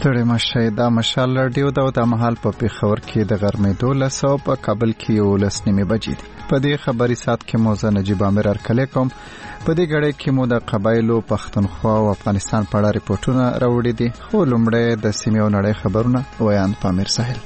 ستړي مشه دا مشال رادیو د مهال په پیښور کې د غرمې 12 په کابل کې 11 بجې دي. په دې خبري سات کې مو زه نجیب عامر ارکلې کوم. په دې غړې کې مو د قبایلو پښتونخوا او افغانستان په اړه ریپورتونه راوړي دي. خو لومړی د سیمې او نړۍ خبرونه ویان پامیر ساحل.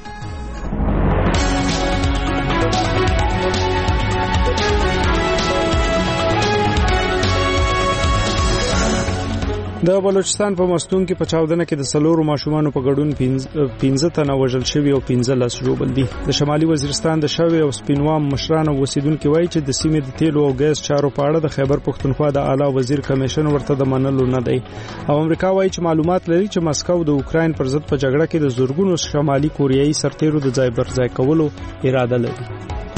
د بلوچستان په مستون کې په چاودنه کې د سلورو ماشومانو په ګډون 15 تنه وژل شوي او 15 ژوبل دي. د شمالي وزیرستان د شوي او سپینوام مشران او اوسیدونکو وایي چې د سیمې د تیلو او ګاز چارو په اړه د خیبر پښتونخوا د اعلی وزیر کمیشن ورته د منلو نه دی. او امریکا وایي چې معلومات لري چې مسکو د اوکراین پر ضد په جګړه کې د زورګونو شمالي کوریایي سرتیرو د ځای پر ځای کولو اراده لري.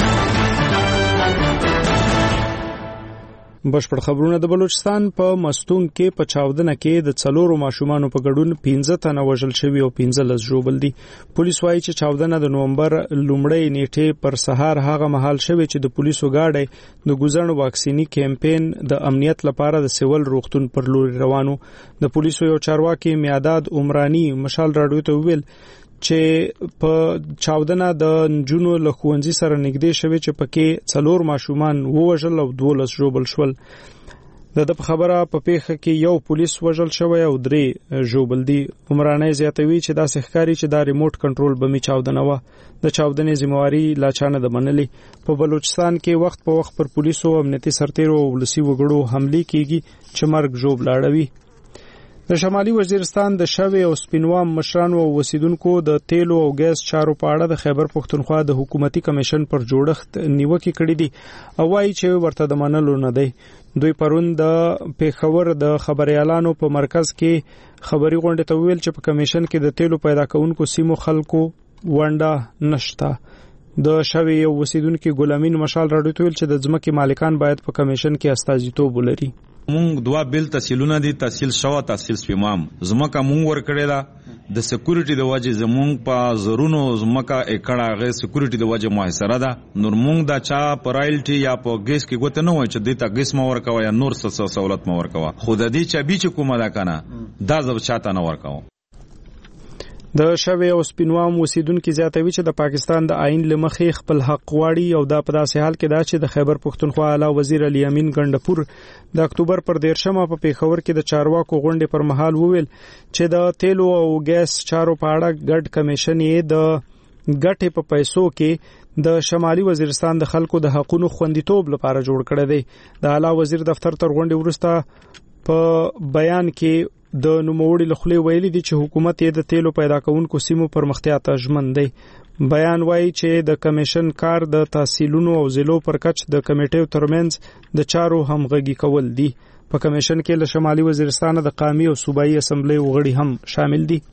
بشپړ خبرونه. د بلوچستان په مستون کې په چاودنه کې د څلورو ماشومانو په ګډون 15 تنه وژل شوي او 15 ژوبل دي. پولیس وایي چې چاودنه د نومبر لومړۍ نیټه پر سهار هغه مهال شوه چې د پولیسو گاډي د ګوزن واکسینی کمپاین د امنیت لپاره د سیول روغتون پر لور روانو. د پولیسو یو چارواکي میاداد عمرانی مشال رادیو ته ویل چې په چاودنه د نجونو له ښوونځي سره نږدې شوی چې پکې څلور ماشومان ووژل او 12 ژوبل شول. د خبره په پیښه کې یو پولیس وژل شوی او 3 ژوبل دي. عمرانه زیاتوي چې دا ښکاری چې دا ریموټ کنټرول بمی چاودنه و. د چاودنې ذمہواری لا چانه د منلې. په بلوچستان کې وخت په وخت پر پولیسو امنیتي سرتیرو او ولسی وګړو حمله کیږي چې مرګ ژوب لاړوي. د شمالي وزیرستان د شوي او سپینوام مشران او وسیدونکو د تیلو او ګاز چارو په اړه د خیبر پښتونخوا د حکومتي کمیشن پر جوړښت نیوکه کړې دي او وايي چې ورته د منلو نه دی. دوی پرون د پیښور د خبريالانو په مرکز کې خبري غونډه ته ویل چې په کمیشن کې د تیلو پیدا کونکو سیمو خلکو ونده نشته. د شوي او وسیدونکو ګلامین مشال راډیو ته ویل چې د ځمکې مالکان باید په کمیشن کې استازیتوب ولري. مونږ دوا بیل تحصیلونه دي، تحصیل شوا تحصیل سپیمام زمکه مونږ ور کړی دا د سکیورټي د وجه زمونږ په زرونو زمکه اکړه غي سکیورټي د وجه محاصره ده. نور مونږ دا چا پرایلټي یا په ګیس کې ګوت نه وای چې د تا ګیس مور کوي یا نور څه سہولت مور کوي. خود دې چا بي چې کومه دا کنه دا زب چاته نه ور کوي. د شوي او سپینوام وسیدونکو زیاتوي چې د پاکستان د آئین لمخې خپل حق غواړي او دا په داسې حال کې دا چې د خیبر پښتونخوا اعلی وزیر علي امین ګندپور د اکتوبر پر 13 په پیښور کې د چارواکو غونډې پر مهال وویل چې د تیلو او ګاز چارو په اړه ګډ کمیشن یې د ګټې په پیسو کې د شمالي وزیرستان د خلکو د حقوقو خوندیتوب لپاره جوړ کړی دی. د اعلی وزیر دفتر تر غونډې وروسته په بیان کې د نوموړي لخوا ویلي دي چې حکومت یې د تیلو پیدا کونکو سیمو پرمختیا ته ژمن دی. بیان وایي چې د کمیشن کار د تحصیلونو او ضلعو پر کچ د کمیټې ترمنځ د چارو همغږي کول دي. په کمیشن کې له شمالي وزیرستان د قومي او صوبایي اسمبلی وغړي هم شامل دي.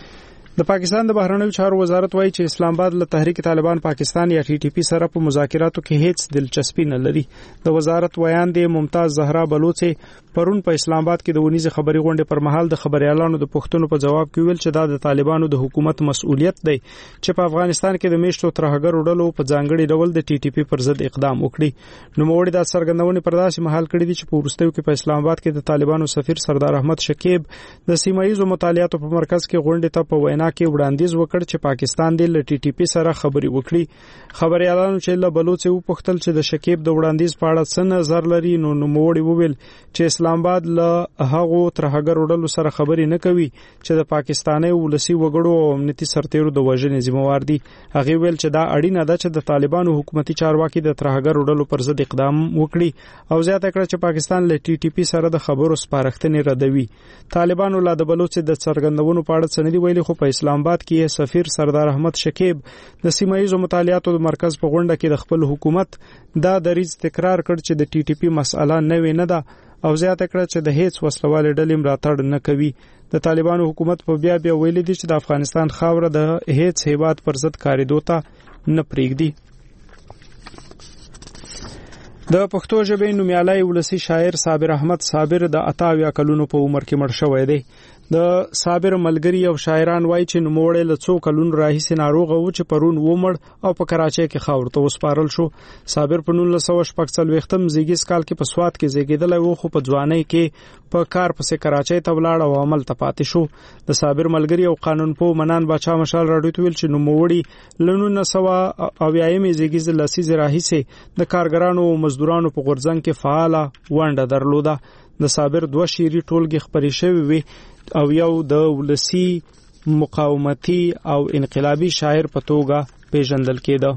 د پاکستان د بهرنیو چارو وزارت وایي چې اسلام آباد له تحریک طالبان پاکستان یا ټي ټي پی سره په مذاکراتو کې هیڅ دلچسپي نه لري. د وزارت ویان دی ممتاز زهرا بلوچي پرون په اسلام آباد کې د ونیزه خبري غونډې پر مهال د خبريالانو د پښتنو په جواب کې ویل چې دا د طالبانو د حکومت مسؤلیت دی چې په افغانستان کې د میشتو ترهګر وډلو په ځانګړي ډول د ټي ټي پی پر ضد اقدام وکړي. نو موړي د څرګندونې پر داسې مهال کړی دي چې په ورستیو کې په اسلام آباد کې د طالبانو سفیر سردار احمد شکیب د سیمایي مطالعاتو په مرکز کې غونډې ته په وینا کې وړاندیز وکړ چې پاکستان د ټي ټي پی سره خبري وکړي. خبريالانو چې له بلوچي وپوښتل چې د شکیب د وړاندیز په اړه څه نظر لري نو موړي وویل چې اسلام آباد له هغه ترهګر وډلو سره خبري نه کوي چې د پاکستاني ولسی وګړو او امنیتي سرتیرو د وژنې ذمہوار دي. هغه ویل چې دا اړینه ده چې د طالبانو حکومتي چارواکي د ترهګر وډلو پر ضد اقدام وکړي او زیاته کړه چې پاکستان له ټي ټي پی سره د خبرو سپارښتنې ردوي. طالبانو لا د بلوچ د څرګندونو په اړه څه نه دی ویلي خو په اسلام آباد کې سفیر سردار احمد شکیب د سیمایي مطالعاتو د مرکز په غونډه کې د خپل حکومت دا دریځ تکرار کړ چې د ټي ټي پی مسأله نه ده او زیاته کړه چې د هیڅ وسلوال ډلې ملاتړ نه کوي. د طالبانو حکومت په بیا ویلي دي چې د افغانستان خاوره د هیڅ هیواد پر ضد کاریدو ته نه پریږدي. د پښتو ژبې نومیالی ولسی شاعر صابر احمد صابر د 88 کلونو په عمر کې مړ شوی دی. د صابر ملګری او شاعران وایي چې نوموړی له څو کلونو راهیسې ناروغ و چې پرون ومړ او په کراچۍ کې خاور ته وسپارل شو. صابر په 1946 زیږیز کال کې په سوات کې زیږیدلی و خو په ځوانۍ کې په کار پسې کراچۍ ته ولاړ او عمل ته پاتې شو. د صابر ملګری او قانونپوه منان باچا مشال راډیو ته ویل چې نوموړی له 1990 زیږیز لسیزې راهیسې د کارګرانو او مزدورانو په غورځنګ کې فعاله ونډه درلوده. د صابر 2 شعري ټولګې خپرې شوې وي او یو د ولسی مقاومتي او انقلابي شاعر په توګه پیژندل کېده.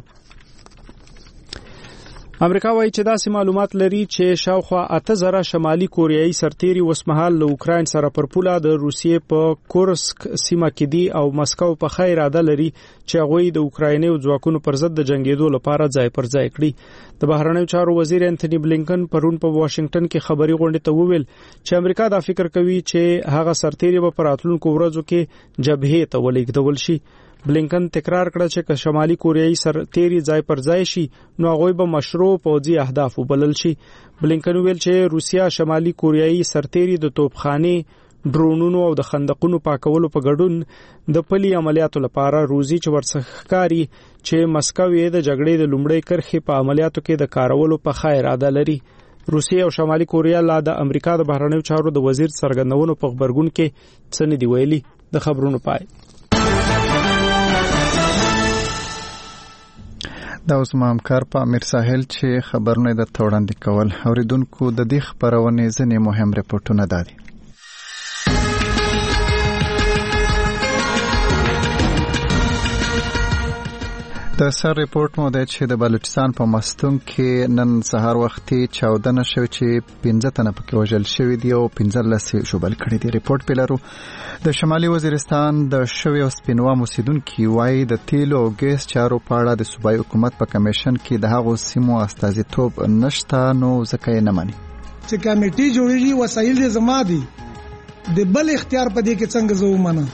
امریکا وایي چې داسې معلومات لري چې شاوخوا 8000 شمالي کوریایي سرتیري وسمحال له اوکراین سره پر پوله د روسیې په کورسک سیمه کې دي او مسکو په خیر اراده لري چې هغوی د اوکرایني ځواکونو پر ضد د جنگیدو لپاره ځای پر ځای کړي. د بهرنیو چارو وزیر انټونی بلینکن پرون په واشنگټن کې خبري غونډه ته وویل چې امریکا دا فکر کوي چې هغه سرتیري به په راتلونکو ورځو کې جبهې ته ولېږدول شي. بلینکن تکرار کړ چې که شمالي کوریایي سرتیري ځای پر ځای شي نو هغوی به مشروع پوځي اهداف وبلل شي. بلینکن ویل چې روسیا شمالي کوریایي سرتیري د توپخانې ډرونونو او د خندقونو پاکولو په ګډون د پلي عملیاتو لپاره روزي چې ورڅخه ښکاري چې مسکو یې د جګړې د لومړۍ کرښې په عملیاتو کې د کارولو په ښه اراده لري. روسیه او شمالي کوریا لا د امریکا د بهرنیو چارو د وزیر څرګندونو په خبرګون کې څه نه دی ویلي. د خبرونو پای. دا اوس ما همکار په امیر ساحل چې خبرونه د توړاندې کول. اوریدونکو د دې خبرونې ځینې مهم رپورټونه دادي. د سر رپورټ مو ده چې د بلوچستان په مستون کې نن سهار وختي چاودنه شوه چې 15 تنه پکې وژل شوي دي او 15 شوبل کړي دي. رپورټ پیلرو د شمالي وزیرستان د شوی او سپینوام اوسیدونکو وایي د تیلو او ګیس چارو په اړه د صوبایي حکومت په کمیشن کې د هغو سیمو استازیتوب نشته نو ځکه یې نه مني. چې کمیټي جوړیږي وسایل دې زما دي د بل اختیار په دې کې څنګه زه ومنم.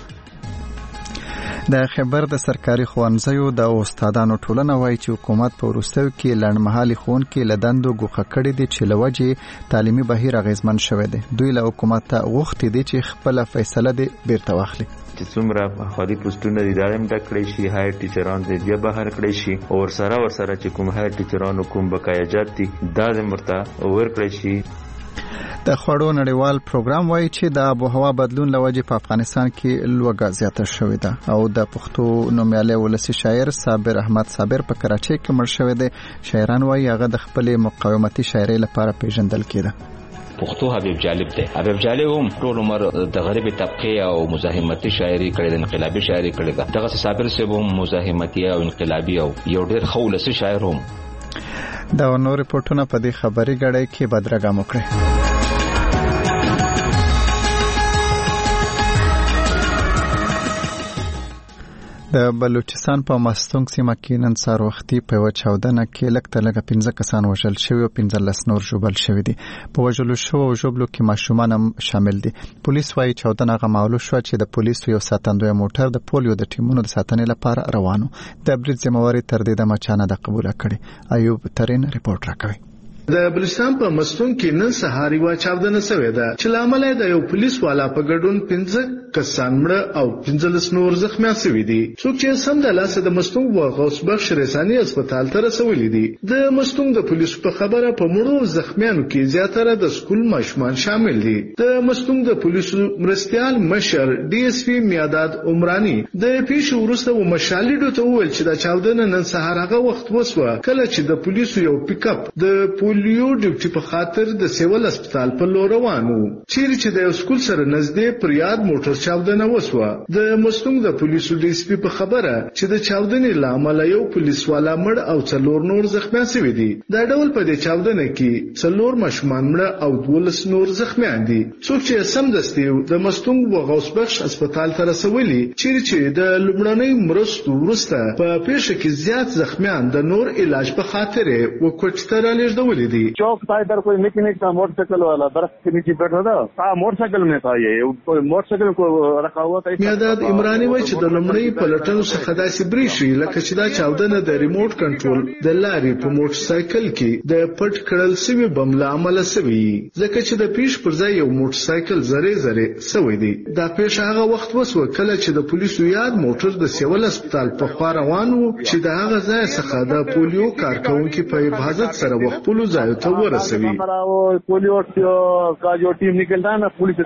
د خبر د سرکاري ښوونځیو د استادانو ټولنه وایي چې حکومت په وروستیو کې لنډمهالي ښوونکي له دندو ګوښه کړي دي چې له وجې تعلیمي بهیر اغیزمن شوی دی. دوی له حکومت ته غوښتي دي چې خپله فیصله دې بیرته واخلي. چې څومره خالي پوسټونه دي دا هم ډک کړی شي، هایر ټیچران دې بیا بهر کړی شي او ورسره چې کوم هایر ټیچرانو کوم بقایاجات دي دا هم ورته ورکړی شي. د خوړو نړیوال پروګرام وایي چې د آب و هوا بدلون لوجې په افغانستان کې لوږه زیاته شوې ده او د پښتو نومیالی ولسي شاعر صابر احمد صابر په کراچۍ کې مړ شوی دی. شاعران وایي هغه د خپلې مقاومتي شاعرۍ لپاره پیژندل کېده. پښتو حبیب جالب دی. حبیب جالب هم ټول عمر د غریبي طبقه او مزاحمتي شاعري کړې ده، انقلابي شاعري کړې ده. دغه صابر صاحب هم مزاحمتي او انقلابي او یو ډېر ښه ولسي شاعر هم. دا نور رپورټونه په دې خبري غړې کې بدرګه وکړي. د بلوچستان په مستونګ سیمه کې نن سهار وختي په یوه چاودنه کې لږ تر لږه 15 کسان وژل شوي او 15 نور ژوبل شوي دي. په وژلو شوو او ژوبلو کې ماشومان هم شامل دي. پولیس وایي چاودنه هغه مهال شوه چې د پولیسو یو ساتندوی موټر د پولیو د ټیمونو د ساتنې لپاره روان و. د برید ذمهواري تر دې دمه چا نه ده قبوله کړې. ایوب ترین رپورټ راکوي. د بلوچستان په مستون کې نن سهار یو چاودنه شوې ده چې لامل د یو پولیس والا په ګډون 15 کسان مړه او 15 نور زخمیان شوي دي. څوک چې سم د لاس د مستون و غوث بخش رساني هسپتال ته رسولي دي. د مستون د پولیسو په خبره په مړو زخمیانو کې زیاتره د سکول ماشومان شامل دي. د مستون د پولیسو مرستيال مشر ډي اس پی میاداد عمراني د پیښې وروسته و مشالډو ته وویل چې د چاودنه نن سهار هغه وخت وسوه کله چې د پولیسو یو پیک اپ د پولیو ډیوټي په خاطر د سیول هسپتال په لور روانو. چیرې چې د یو سکول سره نږدې پر یاد موټر چاودنه وسوه. د مستونګ د پولیسو ډي اس پی په خبره چې د چاودنې لامل یو پولیس والا مړ او 4 نور زخمیان شوي دي. دا ډول په دې چاودنه کې 4 ماشومان مړه او 12 نور زخمیان دي. څوک چې سم دستي د مستونګ و غوث بخش هسپتال ته رسولي. چیرې چې د لومړنۍ مرستو وروسته په پیښه کې زیات زخمیان د نور علاج په خاطر وکوټ ته رالیږدولي دي. चौक था इधर कोई मैकेनिक का मोटरसाइकिल वाला दरख्त के नीचे बैठा था। मोटरसाइकिल में था ये मोटरसाइकिल को رقابت میاداد عمرانی وایي چې د لومړی پلټنو څخه داسې بریښي لکه چې دا چاودنه د ریموټ کنټرول د لارې په موټر سایکل کې د پټ کړل شوی بم له امله شوی ځکه چې د پیش پر ځای یو موټر سایکل زره شوی دی. دا پیښه هغه وخت وسوه کله چې د پولیسو یاد موټر د سیول هسپتال په خوا روان و چې د هغه ځای څخه د پولیو کارکونکو په حفاظت سره وخپلو ځایو ته ورسوي. پولیو کا جو ټیم نکلتا ہے نا پولیس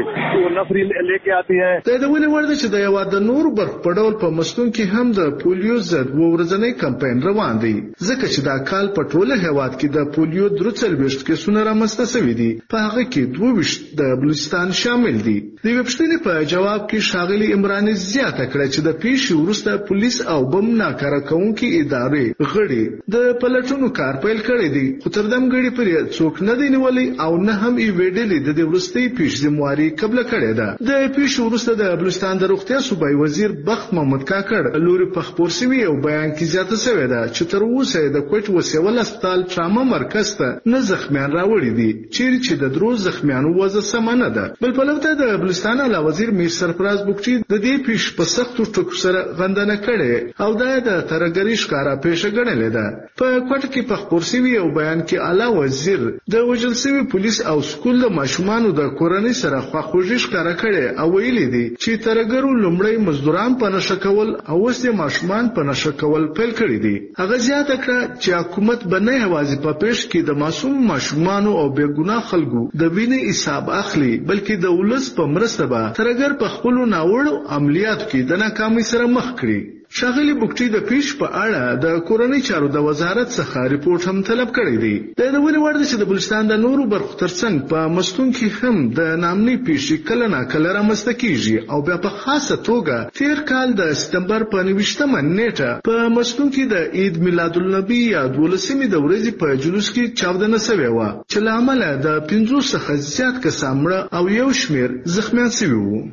نفری لیکے آتی ہے. دا ولې ورده چې د یو د نور برخ په ډول په مستون کې هم د پولیو ضد ورځنی کمپاین روان دی ځکه چې دا کال په ټوله هیواد کې د پولیو 23 کیسونه رامنځته شوي دي په هغه کې 22 د بلوچستان شامل دي. د وپښتنې په جواب کې ښاغلي عمراني زیاته کړه چې د پیښې وروسته پولیس او بم ناکاره کوونکي ادارې غړي د پلټونو کار پیل کړی دی خو تر دم غړي پر څوک نه دی نیولې او نه هم یې ویډلې د ورستۍ پیښ ذمہواری قبل کړی ده. د پیښې وروسته د بلوچستان د روغتیا صوبایي وزیر بخت محمد کاکړ لوري په خبر سوي او بیان کې زیاته شوې ده چې تر اوسه د کوټ وسیول هسپتال ټراما مرکز ته نه زخمیان راوړي دي چې د درو زخمیانو وضع سمانه ده. بل په لورته د بلوچستان اعلی وزیر میر سرفراز بوکچي د دې پیښ په سختو ټکو سره غندنه کړي او د ترګری ښکارا پیښه ګڼلې ده. په کوټ کې په خبر سوي او بیان کې اعلی وزیر د وجل سوي پولیس او سکول د ماشومان د کورنۍ سره خواخوږي ښکارا کړي او ویلي دي چې ترګرو لومړی مزدوران په نشه کول او اوس د ماشومان په نشه کول پیل کړي دي. هغه زیاته کړه چې حکومت بنه هوازي په پیښ کې د معصوم ماشومان او بېګناه خلکو د وینې حساب اخلي بلکې د ولس په مرسته به ترګر په خپل ناوړو عملیاتو کې د ناکامۍ سره مخ کړي. ښاغلي بوکټي د پیښ په اړه د کورنۍ چارو د وزارت څخه ریپورت هم طلب کړی دی. د ولې ورده چې د بلوچستان د نورو برخو ترڅنګ په مستون کې هم د نامنۍ پیښې کله ناکله رامنځته کیږي او بیا په خاصه توګه تیر کال د سپتمبر په 29مه نیټه په مستون کې د عید میلاد النبی یا 12مې د ورځې په جلوس کې چاودنه شوې وه چې له امله د 50 څخه زیات کسان مړه او یو شمېر زخمیان شوي وو.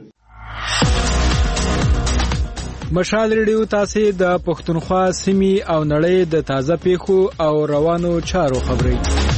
مشال ریډیو تاسو د پښتونخوا سیمې او نړۍ د تازه پیښو او روانو چارو خبري.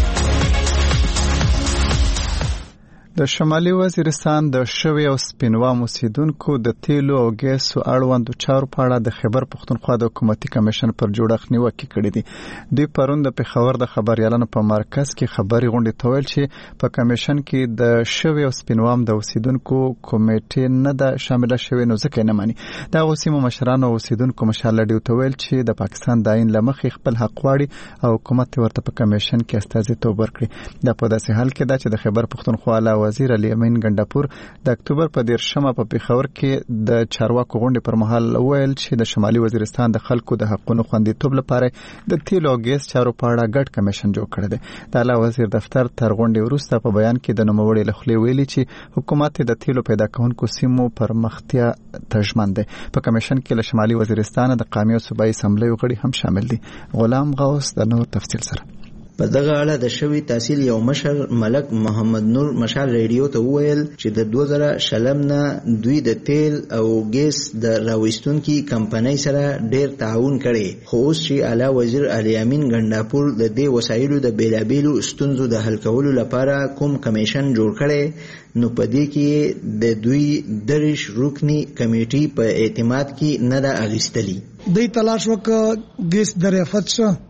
د شمالي وزیرستان د شوی او سپینوام اوسیدونکو د تیلو او ګیسو اړوندو چارو په اړه د خیبر پښتونخوا د حکومتي کمیشن پر جوړښت نیوکه کړې دي. دوی پرون د پېښور د خبريالانو په مرکز کې خبري غونډه تویل چې په کمیشن کې د شوی او سپینوام د اوسیدونکو کمیټې نه ده شامل شوی نو ځکه نه مانی. دا اوسیمو مشرانو اوسیدونکو مشال ډیو تویل چې د پاکستان د عین لمخې خپل حق غواړي او حکومت ورته په کمیشن کې استازیتوب ورکړي. دا په داسې حال کې ده چې د خیبر پښتونخوا وزیر علي امین ګنداپور د اکتوبر په 13مه په پېښور کې د چارواکو غونډې پر مهال ویل چې د شمالي وزیرستان د خلکو د حقوقو خوندیتوب لپاره د تیلو او ګیس چارو په اړه ګډ کمیشن جوړ کړی دی. د اعلی وزیر دفتر تر غونډې وروسته په بیان کې د نوموړي له خولې ویلي چې حکومت د تیلو پیدا کوونکو سیمو پرمختیا ته ژمن دی. په کمیشن کې له شمالي وزیرستان د قومي او صوبایي اسمبلی غړي هم شامل دي. غلام غوث د نور تفصیل سره په دغه اړه د شوی تحصیل یو مشر ملک محمد نور مشال ریډیو ته وویل چې د 2000 نه دوی د تیل او ګیس د راوستونکو کمپنۍ سره ډیر تعاون کړي خو اوس چې اعلی وزیر علي امین ګنداپور د دې وسایلو د بیلابیلو ستونزو د حل کولو لپاره کوم کمیشن جوړ کړي نو په دې کې د دوی درش رکنی کمیټي په اعتماد کې نه ده اغستلی. دوی تلاش وکړ ګیس دریافت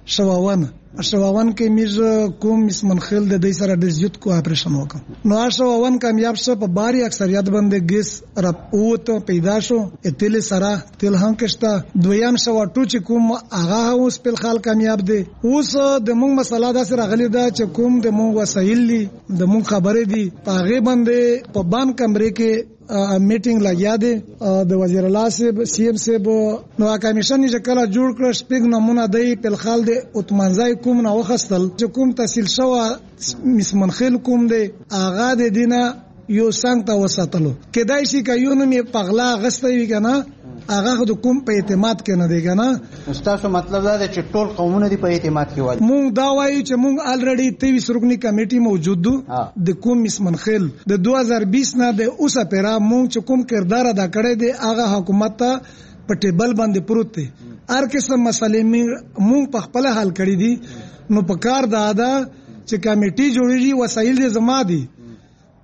شواون کې میز کوم مسمنخل د دې سره د زیات کو اپریشن وکړ نو شواون کامیاب شو په باري اکثریت باندې ګیس رب اوته پیدا شو اتل سره تل هم کېستا دویم شو ټو چې کوم هغه اوس په خال کامیاب دي. اوس د موږ مسله دا سره غلي دا چې کوم د موږ وسایل دي د موږ خبرې دي هغه باندې په بان کمرې کې میټینګ لګیا دی د وزیر الله صاحب سی ایم صاحب نو کمیشن چې کله جوړ کړ شپږ نمونه دی په خال د اتمنځای کوم نو وخستل چې کوم تحصیل شو مسمنخل کوم دی اغا د دینه یو څنګه تا وساتلو کدای شي کایونه می پغلا غستوي کنه هغه د کوم په اعتماد کې نه دی کنه. تاسو مطلب دا چې ټول قومونه دی په اعتماد کې وایي. مونږ دا وایو چې مونږ الریډي 23 رکنی کمیټي موجود دو د کوم مسمنخل د 2020 نه د اوسه پیرا مونږ چې کوم کردار ادا کړی دی هغه حکومت ته په ټیبل باندې پروت دی. هر قسم مسلې مونږ په خپل حل کړی دي نو په کار دا چې کمیټي جوړیږي وسایل دې زما دي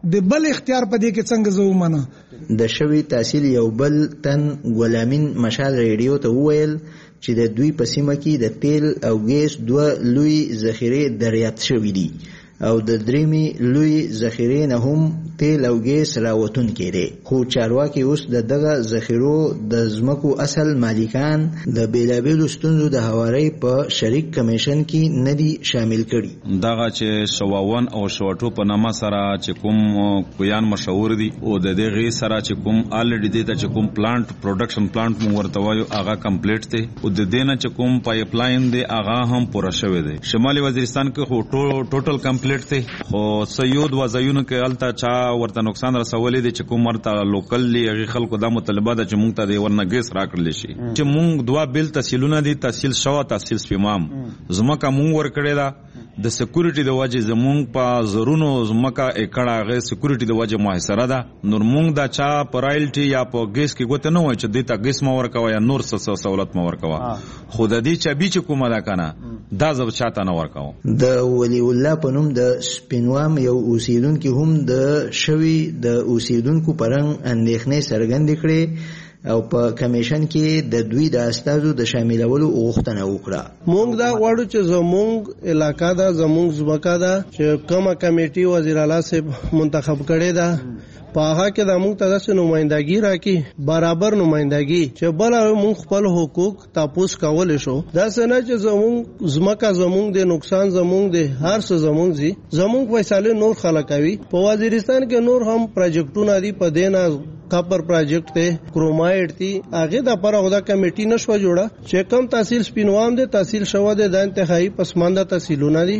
د بل اختیار په دې کې څنګه زه ومنم. د شوی تحصیل یو بل تن غلامین مشال ریډیو ته وویل چې د دوی په سیمه کې د تیل او ګیس 2 لوی ذخیرې دریافت شوي دي او د دریمي لوی ذخیرې نه هم تیل او ګیس راوتون کړي، خو چارواکي اوس دغه ذخیرو د ځمکو اصل مالکان د بیلابیلو ستونزو د هواري په شریک کمیشن کې ندي شامل کړي. دغه چې شواون او شوټو په نامه سره چې کوم کویان مشهور دي او د دې سره چې کوم الریډي د چې کوم پلانټ پروډکشن پلانټ مو ورته وایو هغه کمپلیټ دی او د دې نه چې کوم پایپ لاین دی هغه هم پوره شوی دی. شمالي وزیرستان کې خو ټوټل کمپلیټ دی، خو سيود وزایونو کې الته چا ورته نقصان رسولې دي چې کوم ورته لوکل هغه خلکو د مطالبه د چې مونږ ته د ورنګیس راکړل شي چې مونږ دوا بیل تحصیلونه دي، تحصیل شوا تحصیل سپیمام زمکه مونږ ور کړی دا د سکیورټي د وجه زمونږ په زرونو زمکه اکړه غي سکیورټي د وجه محاصره ده. نور مونږ دا چا پرایلټي یا په ګیس کې ګوت نه وای چې د تا ګیس ما ورکوا یا نور څه سہولت ما ورکوا، خو د دې چا بیچ کومه دا کنه دا زب چاته نه ورکاو. د ولی الله په نوم د سپینوام یو اوسیدونکو هم د شوی د اوسیدونکو پرنګ اندېښنې څرګندې کړې او په کمیشن کې د دوی د استازو د شاملولو غوښتنه وکړه. مونږ دا غواړو چې زمونږ علاقہ دا زمونږ ځمکه دا چې کومه کمیټي وزیر اعلی صاحب منتخب کړي دا په هغه کې د موږ ته د نمائندګي راکې برابر نمائندګي چې بل موږ خپل حقوق تاسو کولای شو. دا څنګه چې زموږ ځمکه زموږ د نقصان زموږ د هر څه زموږ زی زموږ فیصله نور خلکوي. په وزیرستان کې نور هم پروجیکټونه دي، په دینا کاپر پروجیکټ ته کرومایډ دي هغه د پر غوډه کمیټي نشو جوړه چې کم تحصیل سپینوام دي تحصیل شوه د انتهایی پسمانده تحصیلونه دي.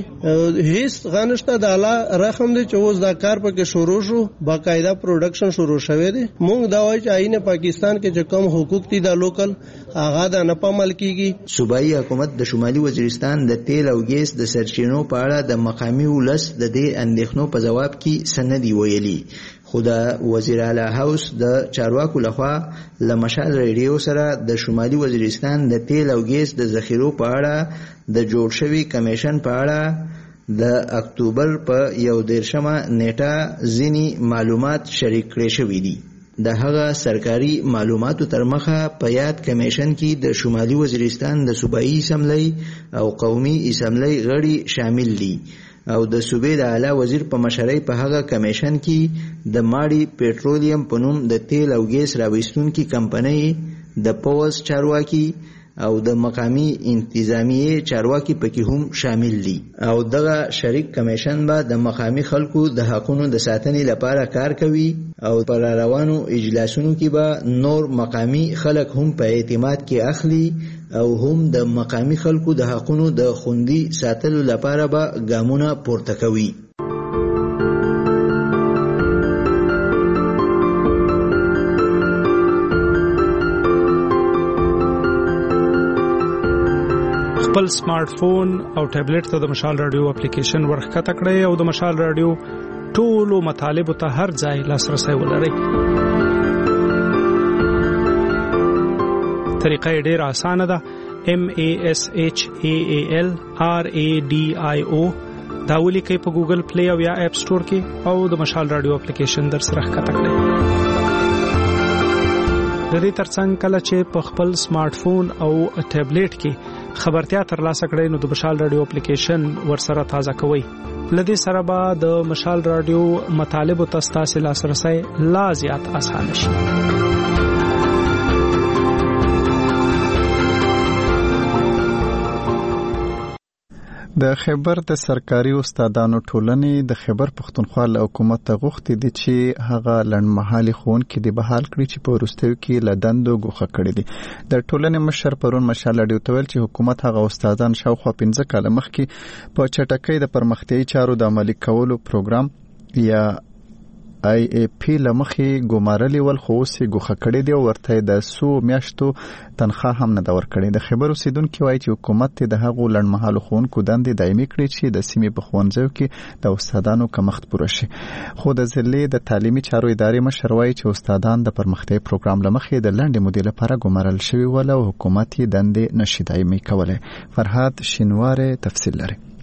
هیڅ غنښت د اعلی رقم دي چې اوس دا کار پکې شروع شو، باقاعده پروډکشن شروع شوه دي. مونږ دا وایي چې آئین پاکستان کې چې کم حقوق دي د لوکل هغه د نه پامل کیږي. صوبایي حکومت د شمالي وزیرستان د تیل او ګیس د سرچینو په اړه د مقامي ولس د دې اندېښنو په جواب کې سندي ویلي، خو د وزیر اعلی هاوس د چارواکو لخوا ل مشال ریډیو سره د شمالي وزیرستان د تیل او ګیس د ذخیرو په اړه د جوړ شوی کمیشن په اړه د اکتوبر په 11مه نیټه ځینی معلومات شریک کړي شوې دي. د هغه سرکاري معلوماتو تر مخه په یاد کمیشن کې د شمالي وزیرستان د صوبایي اسمبلی او قومي اسمبلی غړي شامل دي او د صوبې د اعلی وزیر په مشرۍ په هغه کمیشن کې د ماړي پېټرولیم په نوم د تیل او ګیس راوستونکو کمپنۍ د پوز چارواکي او د مقامی انتظامیه چارواکي پکې هم شامل دي او دغه شریک کمیشن به د مقامی خلکو د حقوقو د ساتنې لپاره کار کوي او پر روانو اجلاسونو کې به نور مقامی خلک هم په اعتماد کې اخلي او هم د مقامی خلکو د حقوقو د خوندي ساتلو لپاره به ګامونه پورته کوي. خپل سمارټ فون او ټابلیټ ته د مشال رادیو اپلیکیشن ورخته کړئ او د مشال رادیو ټولو مطالب ته هر ځای لاسرسي ولرئ. طریقه ډېر اسانه ده. MASHAAL RADIO دا ولیکئ په ګوګل پلی او یا اپ سٹور کې او د مشال رادیو اپلیکیشن در سره ښکته کړئ. د دې ترڅنګ کله چې په خپل سمارټ فون او ټابلیټ کې خبرتیا ترلاسه کړئ نو د مشال رادیو اپلیکیشن ورسره تازه کوئ. لدې سره به د مشال رادیو مطالب او تاسو لاسرسي لا زیات اسانه شي. د خیبر د سرکاري استادانو ټولنې د خیبر پښتونخوا له حکومت ته غوښتي دي چې هغه لنډمهالي ښوونکي د بحال کړي چې په وروستیو کې له دندو ګوښه کړي دي. د ټولنې مشر پرون مشال رادیو ته ویل چې حکومت هغه استادان شاوخوا 15 کاله مخکې په چټکۍ د پرمختیايي چارو د عملي کولو پروګرام یا IAP لمخې ګمارلي ول، خو اوس یې ګوښه کړي دي او ورته د 100 میاشتو تنخواه هم نه ده ورکړې. د خیبر اوسیدونکي وایي چې حکومت د هغو لنډمهالو ښوونکو دندې دایمي کړي چې د سیمې په ښوونځیو کې د استادانو کمښت پوره شي. خو د ضلع د تعلیمي چارو ادارې مشر وایي چې استادان د پرمختیايي پروګرام لمخې د لنډې مودې لپاره ګمارل شوي ول او حکومت یې دندې نشي دایمي کولی. فرهاد شینواره تفصیل لري.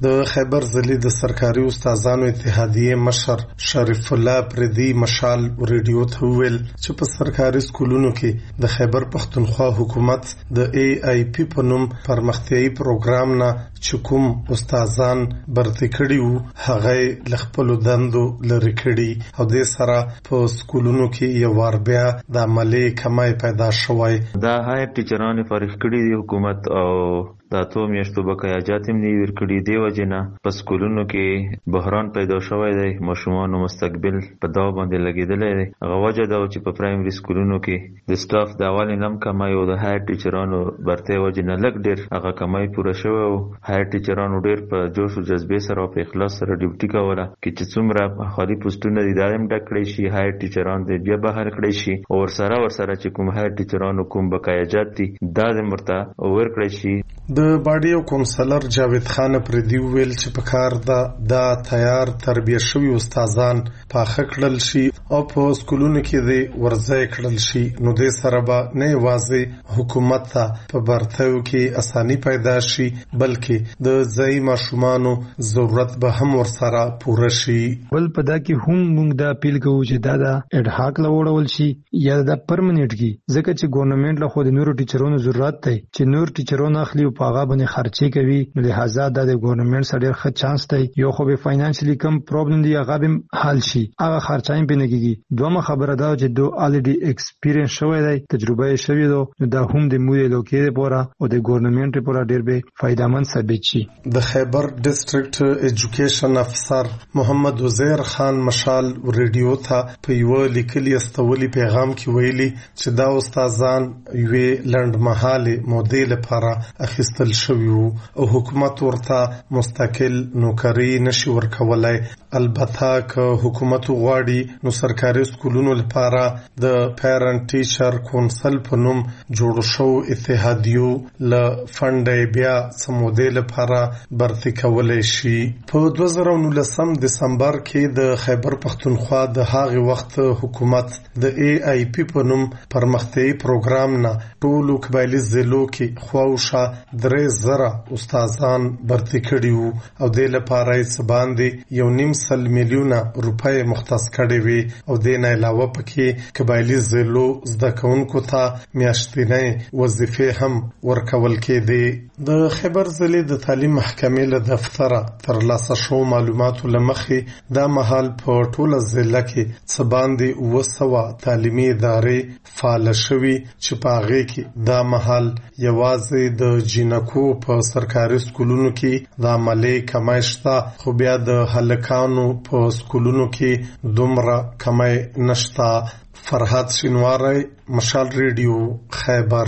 د خیبر ضلع د سرکاري استادانو اتحادیه مشر شریف الله پردي مشال ریډیو ته ویل چې په سرکاري سکولونو کې د خیبر پښتونخوا حکومت د AIP په نوم پرمختیایي پروګرام نه چې کوم استادان برتي کړي وو هغه خپل دندو لري کړي او د سره په سکولونو کې یو وار بیا د عملي کمای پیدا شوی. دا هایر ټیچرانو فارغ کړي دي حکومت او دا تو میاشتو بقایاجات هم نیور کړي دی وجنه په سکولونو کې بحران پیدا شوی دی. ماشومان مستقبل په دا باندې لګیدل دی. هغه وجه دا چې په پرایمري سکولونو کې د سټاف د اول نم کمای او د هایر ټیچرانو برته وجنه لګ ډیر هغه کمای پوره شوی او هایر ټیچرانو ډیر په جوش او جذبه سره په اخلاص سره ډیوټي کوله چې څومره خالي پوسټونه دي دایم ډکړي شي هایر ټیچران دې بیا بهر کړی شي او ورسره چې کوم هایر ټیچرانو کوم بقایاجات دي دا د مرته ور کړی شي. د باډیو کونسلر جاوید خان پردي ویل چې په کار دا تیار تربیه شوی استادان پاخه کړل شي او په سکولونو کې د ورځای کړل شي نو د سره به نه یوازې حکومت ته په برتاو کې اساني پیدا شي بلکې د ځای ماشومانو ضرورت به هم ورسره پوره شي. بل په دا کې هم موږ دا اپیل کوو چې دا د اډهاک لوړول شي یا د پرمننت کی ځکه چې ګورنمنت له خو د نورو ټیچرونو ضرورت دی چې نور ټیچرونه اخلي او پاغه باندې خرچي کوي نو لہذا د ګورنمنت سره ډېر ښه چانس دی یو خو به فاینانشلی کم پرابلم دی هغه به حل شي هغه خرچایم به نه کیږي. دومره خبره دا چې دو الریډي ایکسپیرینس شوی دی تجربه یې شوی نو دا هم د موږ لوکې لپاره او د ګورنمنت لپاره ډېر به فائدمن ثابت شي. د خیبر ډیسټریکټ ایجوکیشن افسر محمد وزیر خان مشال ریډیو ته په یو لیکلي استولي پیغام کې ویلي چې دا استادان یوې لنډمهاله مودې لپاره اخیستل شوی او حکومت ورته مستقل نوکری نشي ورکولای. البته که حکومت غواړي نو سرکاري سکولونو لپاره د پیرنټ ټیچر کونسل په نوم جوړ شو اتحادیو ل فند بیا سمودې لپاره برتي کولای شي. په 2019 دسمبر کې د خیبر پښتونخوا د هغه وخت حکومت د AIP په نوم پرمختیایي پروګرام نه ټول قبایلی ضلعو کې خواوشه 3000 استادان برتي کړي وو او د لپاره یې باندې 1.5 میلیونه روپۍ مختص کړي وي او د نه علاوه پکې قبایلی ضلعو زده کوونکو ته میاشتنۍ وظیفې هم ورکول کېدي. د خیبر ضلع د تعلیم محکمې له دفتره تر لاسه شو معلوماتو لمخې دا مهال په ټوله ضلع کې څه باندې 200 تعلیمي ادارې فعال شوي چې په هغې کې دا مهال یوازې د جینکو په سرکاري سکولونو کې د عملي کمای شته خو بیا د هلکانو په سکولونو کې دومره کمای نشته. فرحات شینواری مشال ریډیو خیبر.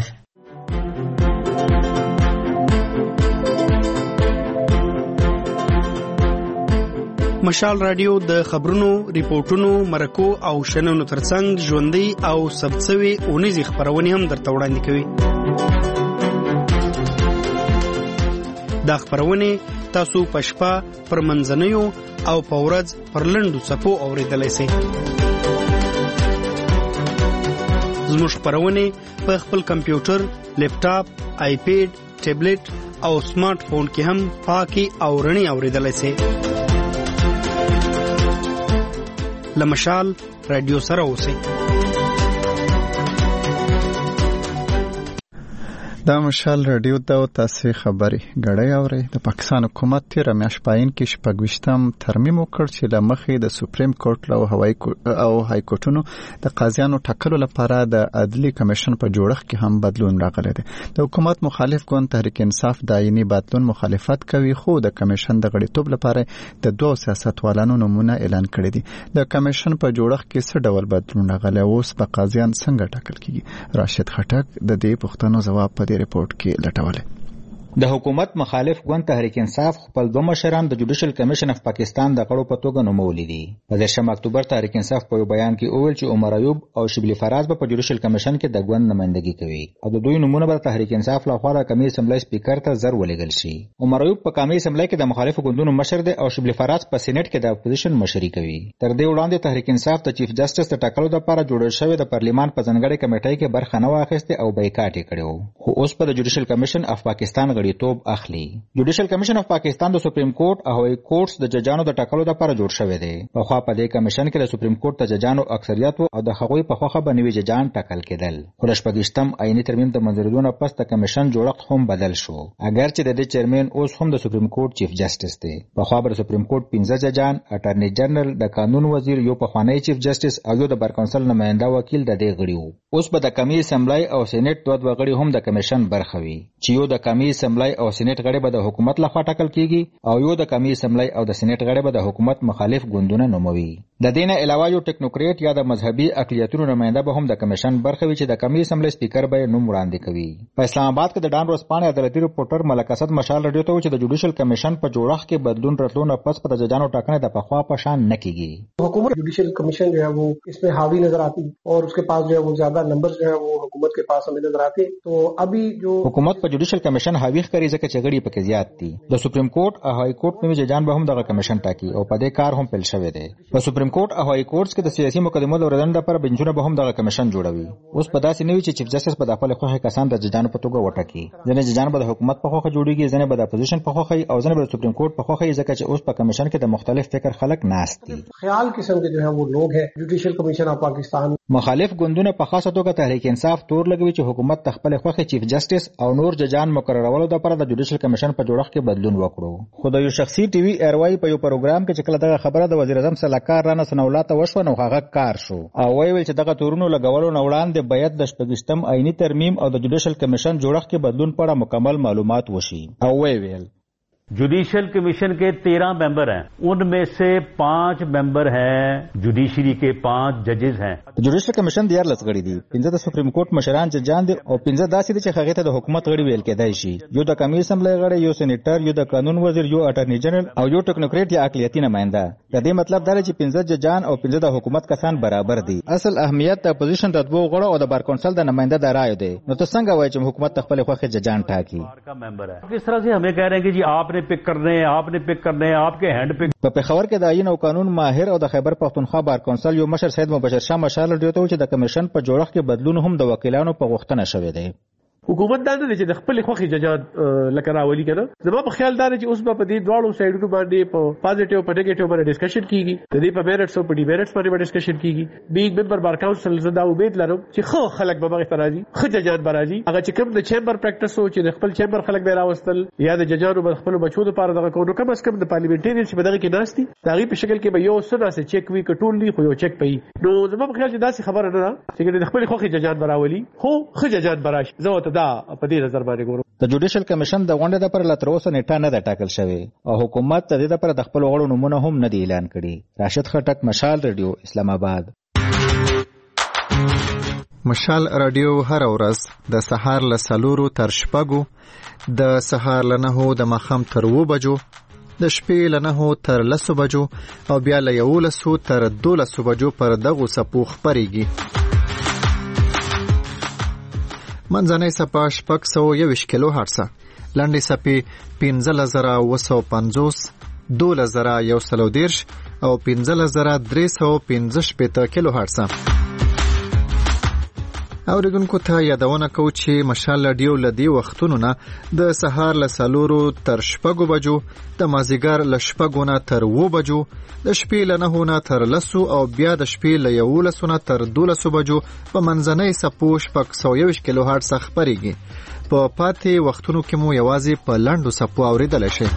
مشال رادیو د خبرونو، ریپورتونو، مرکو او شننو ترڅنګ ژوندۍ او ثبتسوي اونیزي خبرونه هم درته وړاندې کوي. دا خبرونه تاسو په شپه پر منځنیو او په ورځ پر لنډو څپو اوریدلای شئ. زموږ خبرونه په خپل کمپیوټر، لیپټاپ، آیپیډ، ټابلیټ او سمارټ فون کې هم پاکي او رڼي اوریدلای شئ. لمشال رادیو سره اوسئ. دا مشال رادیو دا تاسو خبري غړې اوري. د پاکستان حکومت تیر میاشت پاین کې شپږوشتم ترمیم وکړ چې لمخې د سپریم کورټ او های کورټونو د قاضیانو ټاکلو لپاره د عدلي کمیشن په جوړښت کې هم بدلون راغلی دی. د حکومت مخالف ګوند تحریک انصاف د عیني بدلون مخالفت کوي خو د کمیشن د غړیتوب لپاره د دوه سیاستوالانو نمونه اعلان کړی دي. د کمیشن په جوړښت کې څه ډول بدلون راغلی اوس په قاضیان څنګه ټاکل کیږي؟ راشد خټک د دې پوښتنو ځواب په ریپورت کې لټولې. د حکومت مخالف ګوند تحریک انصاف خپل دوه مشران د جوډیشل کمیشن اف پاکستان د غړو په توګه نومولي دي. په 10 اکتوبر تحریک انصاف په بیان کې وویل چې عمر ایوب او شبلی فراز په جوډیشل کمیشن کې د ګوند نمائندګي کوي او د دوی نمونه به تحریک انصاف لخوا د کمیټې اسمبلی سپیکر ته زر ولېږل شي. عمر ایوب په کمیټې اسمبلی کې د مخالفو ګوندونو مشر دی او شبلی فراز په سېنات کې د اپوزیشن مشري کوي. تر دې وړاندې تحریک انصاف د چیف جسټس د ټاکلو لپاره جوړ شوی د پارلیمان په ځانګړي کمیټې کې برخه نه واخیسته او بایکاټ یې کړو. خو اوس په جوډیشل کمیشن اف پاکستان غړیتوب اخلي. جوډیشل کمیشن اف پاکستان د سپریم کورټ او هاي کورټس د ججانو د ټاکلو لپاره جوړ شوی دی. په خوا په دې کمیشن کې د سپریم کورټ د ججانو اکثریت او د هغوی په خوخه باندې ججان ټاکل کېدل. خو د شپږشتم آئینی ترمیم د منځریدو نه پس د کمیشن جوړښت هم بدل شو. اگر چې د دې چیرمن اوس هم د سپریم کورټ چیف جسټس دی. په خوا د سپریم کورټ 15 ججان، اټارنی جنرال، د قانون وزیر، یو پخوانی چیف جسټس او یو د بر کونسل نماینده وکیل د دې غړي وو. اوس به د کمی اسمبلی او سېنات دوه غړي هم د کمیشن برخه وي، چې یو د کمی اسمبلی او سېنات غړي به د حکومت لخوا ټاکل کیږي او یو د کمی اسمبلی او د سېنات غړي به د حکومت مخالف ګوندونه نوموي. د دې نه علاوه یو ټیکنوکریټ یا د مذهبي اقلیتونو نماینده به هم د کمیشن برخه وي، چې د کمی اسمبلی سپیکر به نوم وړاندې کوي. په اسلام آباد کې د ډان ورځپاڼې عدالتي رپورټر ملک اسد مشال رادیو ته چې د جوډیشل کمیشن په جوړښت کې بدلون راتلو نه پس په ججانو ټاکنه د پخوا په شان نه کیږي. हुकूमत जुडिशियल कमीशन जो है वो इसमें हावी नजर आती और उसके पास जो है वो ज्यादा नंबर जो है वो हुकूमत के पास हमें नजर आते. तो अभी जो हुकूमत पर जुडिशियल कमीशन हावी ښکاري ځکه چې غړي پکې زیات دي. د سپریم کورټ او هاي کورټ په ججان به هم دغه کمیشن ټاکي او په دې کار هم پیل شوی دی. په سپریم کورټ او هاي کورټس کې د سیاسي مقدمو لوردن لپاره بنچونه به هم دغه کمیشن جوړوي. اوس په داسې نوي چې چیف جسټس په خپل خوښه کسان د ججانو په توګه وټاکي. ځینې ججان به د حکومت په خوښه جوړیږي، ځینې به د اپوزیشن په خوښه او ځینې به د سپریم کورټ په خوښه، ځکه چې اوس په کمیشن کې د مختلف فکر خلک ناست دي. خیال قسم کے جو ہے وہ لوگ ہیں. جوډیشل کمیشن اف پاکستان مخالف ګوندونه په خاصه توګه تحریک انصاف تور لګوي چې حکومت تخپل خوخه چیف جسټس او نور ججان مقررولو لپاره د جوډیشل کمیشن په جوړښت کې بدلون وکړو. خو د یو شخصي ټي وي ایروای په یو پروګرام کې چې کله دغه خبره د وزیر اعظم سلاکار رانه سنولاته وشو نو هغه کار شو او ویل چې دغه تورونو لګولو نه وړاندې باید د شپږشتم آئینی ترمیم او د جوډیشل کمیشن جوړښت کې بدلون په اړه مکمل معلومات وشي. او ویل जुडिशियल कमीशन के 13 मेंबर हैं, उनमें से 5 मेंबर हैं जुडिशरी के, 5 जजेस हैं. Judicial commission د 14 غړي دي، 15 د سپریم کورټ مشران ججان دي او 15 داسې دي چې هغه ته د حکومت غړي ویل کېدای شي. یو د کمی اسمبلی غړي، یو سېنیټر، یو د قانون وزیر، یو اټارنی جنرال او یو ټیکنوکریټ یا اقلیتي نماینده. د دې مطلب دا چې 15 ججان او 15 د حکومت کسان برابر دي. اصل اهمیت د اپوزیشن د دوه غړو او د بار کونسل د نماینده د رائے دی. نو ته څنګه وایې چې حکومت خپل خوخه ججان ټاکي؟ किस तरह से हमें कह रहे हैं कि जी आपने पिक करने हैं, आपने पिक करने हैं, आपके हैंड पिक. په پېښور کې د آئین او قانون ماهر او د خیبر پښتونخوا بار کونسل یو مشر سید مبشر شاه مشال رادیو ته چې د کمیشن په جوړښت کې بدلون هم د وکیلانو په غوښتنه شوی دی. حکومت دا نه چې د خپل خوخي ججات لکه راولي کنه. زما په خیال دا چې اوس په دې دواړو سایډونو باندې په پازیټیو په نیگیټیو باندې ډسکشن کیږي. د دې په میرټس او په ډی میرټس باندې ډسکشن کیږي. بیگ ممبر بار کونسل زدا امید لرم چې خو خلک به هغه ترازی خو ججات برازي هغه چې کوم د چیمبر پریکټس او چې د خپل چیمبر خلک به راوستل یا د ججانو په خپل بچو لپاره دغه کوو کم از کم د پارلیمنټریان چې بدغه کې ناشتي دغه په شکل کې به یو سره سه چیک وی کټول دی خو یو چیک پي. نو زما په خیال چې داسې خبره نه ده چې د خپل خوخي ججات براولي خو خو ججات براش زه ته دا په دې د جوډیشل کمیشن د غونډې لپاره لا تر اوسه نیټه نه ده ټاکل شوې او حکومت د دې لپاره د خپل غړو نومونه هم نه دی اعلان کړي. راشد خټک، مشال رادیو، اسلام آباد. مشال رادیو هر ورځ د سهار له 4 تر 6، د سهار له 9 د ماښام تر 2 بجو، د شپې له 9 تر 10 بجو او بیا له 11 تر 12 بجو پر دغه سپو خبريږي. منځنۍ سپه 621 کیلو هرتز، لنډې سپې 15950، 12130 او 15315 کیلو هرتز. اوریدونکو ته یادونه کوو چې مشال رادیو لدی وختونو نه د سهار له 4 تر 6 بجو، د مازیګر له 6 نه تر 2 بجو، د شپې له 9 نه تر 10 او بیا د شپې له 11 نه تر 12 بجو په منځنۍ سپو 621 کیلو هرتز خبريږي. په پاتې وختونو کې مو یوازې په لنډو سپو اوریدل شي.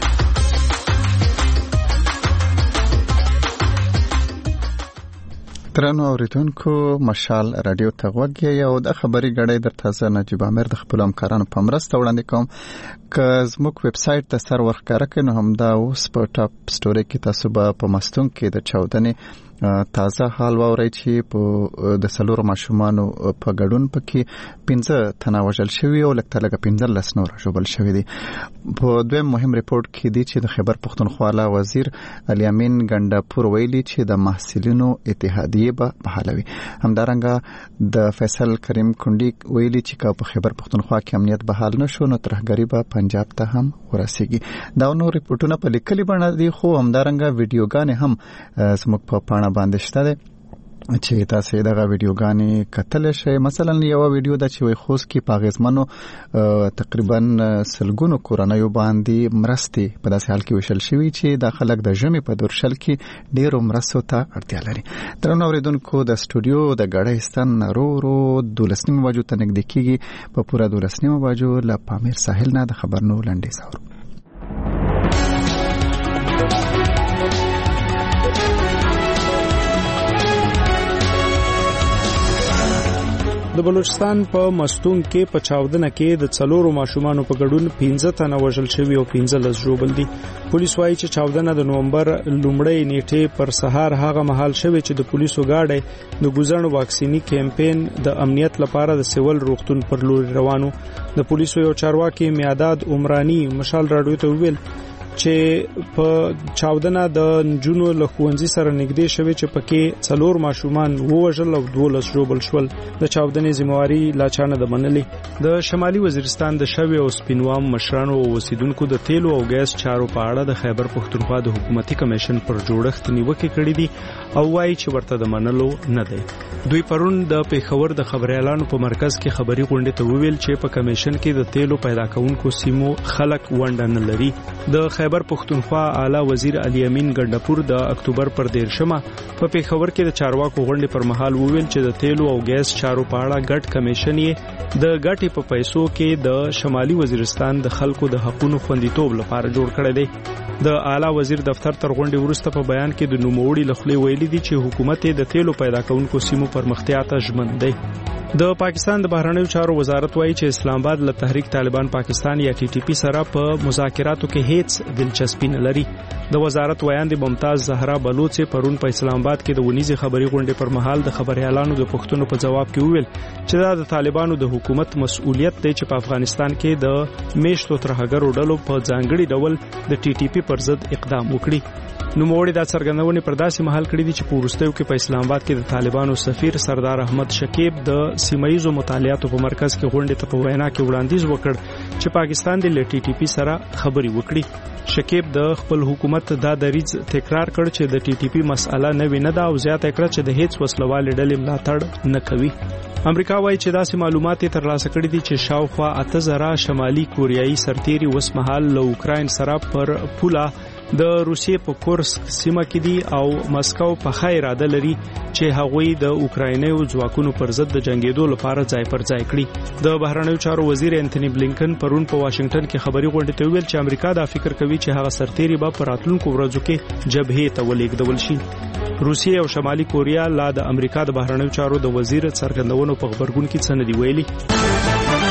ترانو اوریدونکو مشال رادیو ته غوږی او د خبري غړې در تازه نجیب امیر د خپل همکارانو په مرسته وړاندې کوم که زموږ ویب سټ ته سر ورخکاره کړئ نو هم دا اوس په ټاپ سټوري کې تاسو به په مستون کې د چاودنې تازه حال واورئ چې په د 4 ماشومانو په ګډون پکې 15 تنه وژل شوي او لکه 15 نور ژوبل شوي دي. په دویم مهم ریپورت کې دی چې د خیبر پښتونخوا وزیر علي امین ګنډاپور ویلي چې د محصلینو اتحادیه به بحالوي. همدارنګه د فیصل کریم کونډي ویلي چې په خیبر پښتونخوا کې امنیت بحال نشو نو ترهګری به پنجاب ته هم ورسیږي. دا نور ریپورتونه په لیکلي بڼه دي خو همدارنګه ویډیوګانې هم زموږ په پاڼه باندې شته دي. چې تاسو دغه ویډیوګانې کتل شئ. مثلا یو ویډیو د چې وي خوست کې پاغزمنو تقریبا سلګونو کورنیو باندې مرستې په داسې حال کې وشل شوی چې د خلک د ژمي په دورشل کې ډیرو مرستو ته اړتیا لري. درنو اوریدونکو د سټوډیو د غړې ستن رو 12 بجو ته نږدې کیږي. په پوره 12 بجو له پامیر ساحل نه د خبرونو لنډیز اورو. د بلوچستان په مستونګ کې په چاودنه کې د 4 ماشومانو په ګډون 15 تنه وژل شوي او 15 ژوبل دي. پولیس وایي چې چاودنه د نومبر لومړۍ نیټه پر سهار هغه مهال شوه چې د پولیسو گاډي د ګوزن واکسینی کمپاین د امنیت لپاره د سیول روغتون پر لور روانو. د پولیسو یو چارواکي میاداد عمرانی مشال راډیو ته ویل چې په چاودنه د نجونو له ښوونځي سره نږدې شوی چې پکې 4 ماشومان ووژل او 12 ژوبل شول. د چاودنې ذمہواری لا چانه د منلې. د شمالي وزیرستان د شوی او سپینوام مشرانو او اوسیدونکو د تیلو او ګاز چارو په اړه د خیبر پښتونخوا د حکومتي کمیشن پر جوړښت نیوکه کړې دي او وایي چې ورته د منلو نه دی. دوی پرون د پیښور د خبريالانو په مرکز کې خبري غونډه ته ویل چې په کمیشن کې د تیلو پیدا کونکو سیمو خلک ونډه نه لري. د خیبر پښتونخوا اعلی وزیر علي امین ګندپور د اکتوبر پر 13 په پیښور کې د چارواکو غونډې پر مهال وویل چې د تیلو او ګاز چارو په اړه ګډ کمیشن یې د ګټې په پیسو کې د شمالي وزیرستان د خلکو د حقوقو خوندیتوب لپاره جوړ کړی دی. د اعلی وزیر دفتر تر غونډې وروسته په بیان کې د نوموړي لخوا ویلي دي چې حکومت د تیلو پیدا کونکو سیمو پرمختیا ته ژمن دی. د پاکستان د بهرنیو چارو وزارت وایي چې اسلام آباد له تحریک طالبان پاکستان یا TTP سره په مذاکراتو کې هیڅ دلچسپي نه لري. د وزارت ویاند ممتاز زهرا بلوچ پرون په اسلام آباد کې د ونیزي خبري غونډې پر مهال د خبريالانو د پښتنو په جواب کې وویل چې دا د طالبانو د حکومت مسؤلیت دی چې په افغانستان کې د میشتو ترهګرو ډلو په ځانګړي ډول د TTP پر ضد اقدام وکړي. نوموړي دا څرګندونې پر داسې مهال کړې دي چې په وروستیو کې په اسلام آباد کې د طالبانو سفیر سردار احمد شکیب د سیمایي مطالعاتو په مرکز کې غونډې ته په وینا کې وړاندیز وکړ چې پاکستان د TTP سره خبري وکړي. شکیب د خپل حکومت دا دریځ تکرار کړ چې د TTP مسأله نه ویني دا او زیاته کړ چې د هیڅ وسلوال ډلې ملاتړ نه کوي. امریکا وايي چې داسې معلومات ترلاسه کړي دي چې شاوخوا 8000 شمالي کوریایي سرتیري وسمحال له اوکراین سره پر پوله د روسیې په کورسک سیمه کې دي او مسکو په ښه اراده لري چې هغوی د اوکراینیو ځواکونو پر ضد د جنگیدو لپاره ځای پر ځای کړي. د بهرنیو چارو وزیر انټونی بلینکن پرون په واشنگټن کې خبري غونډه ته ویل چې امریکا دا فکر کوي چې هغه سرتیري به په راتلونکو ورځو کې جبهې ته ولېږدول شي. روسیې او شمالي کوریا لا د امریکا د بهرنیو چارو د وزیر څرګندونو په خبرګون کې څه نه دی ویلي.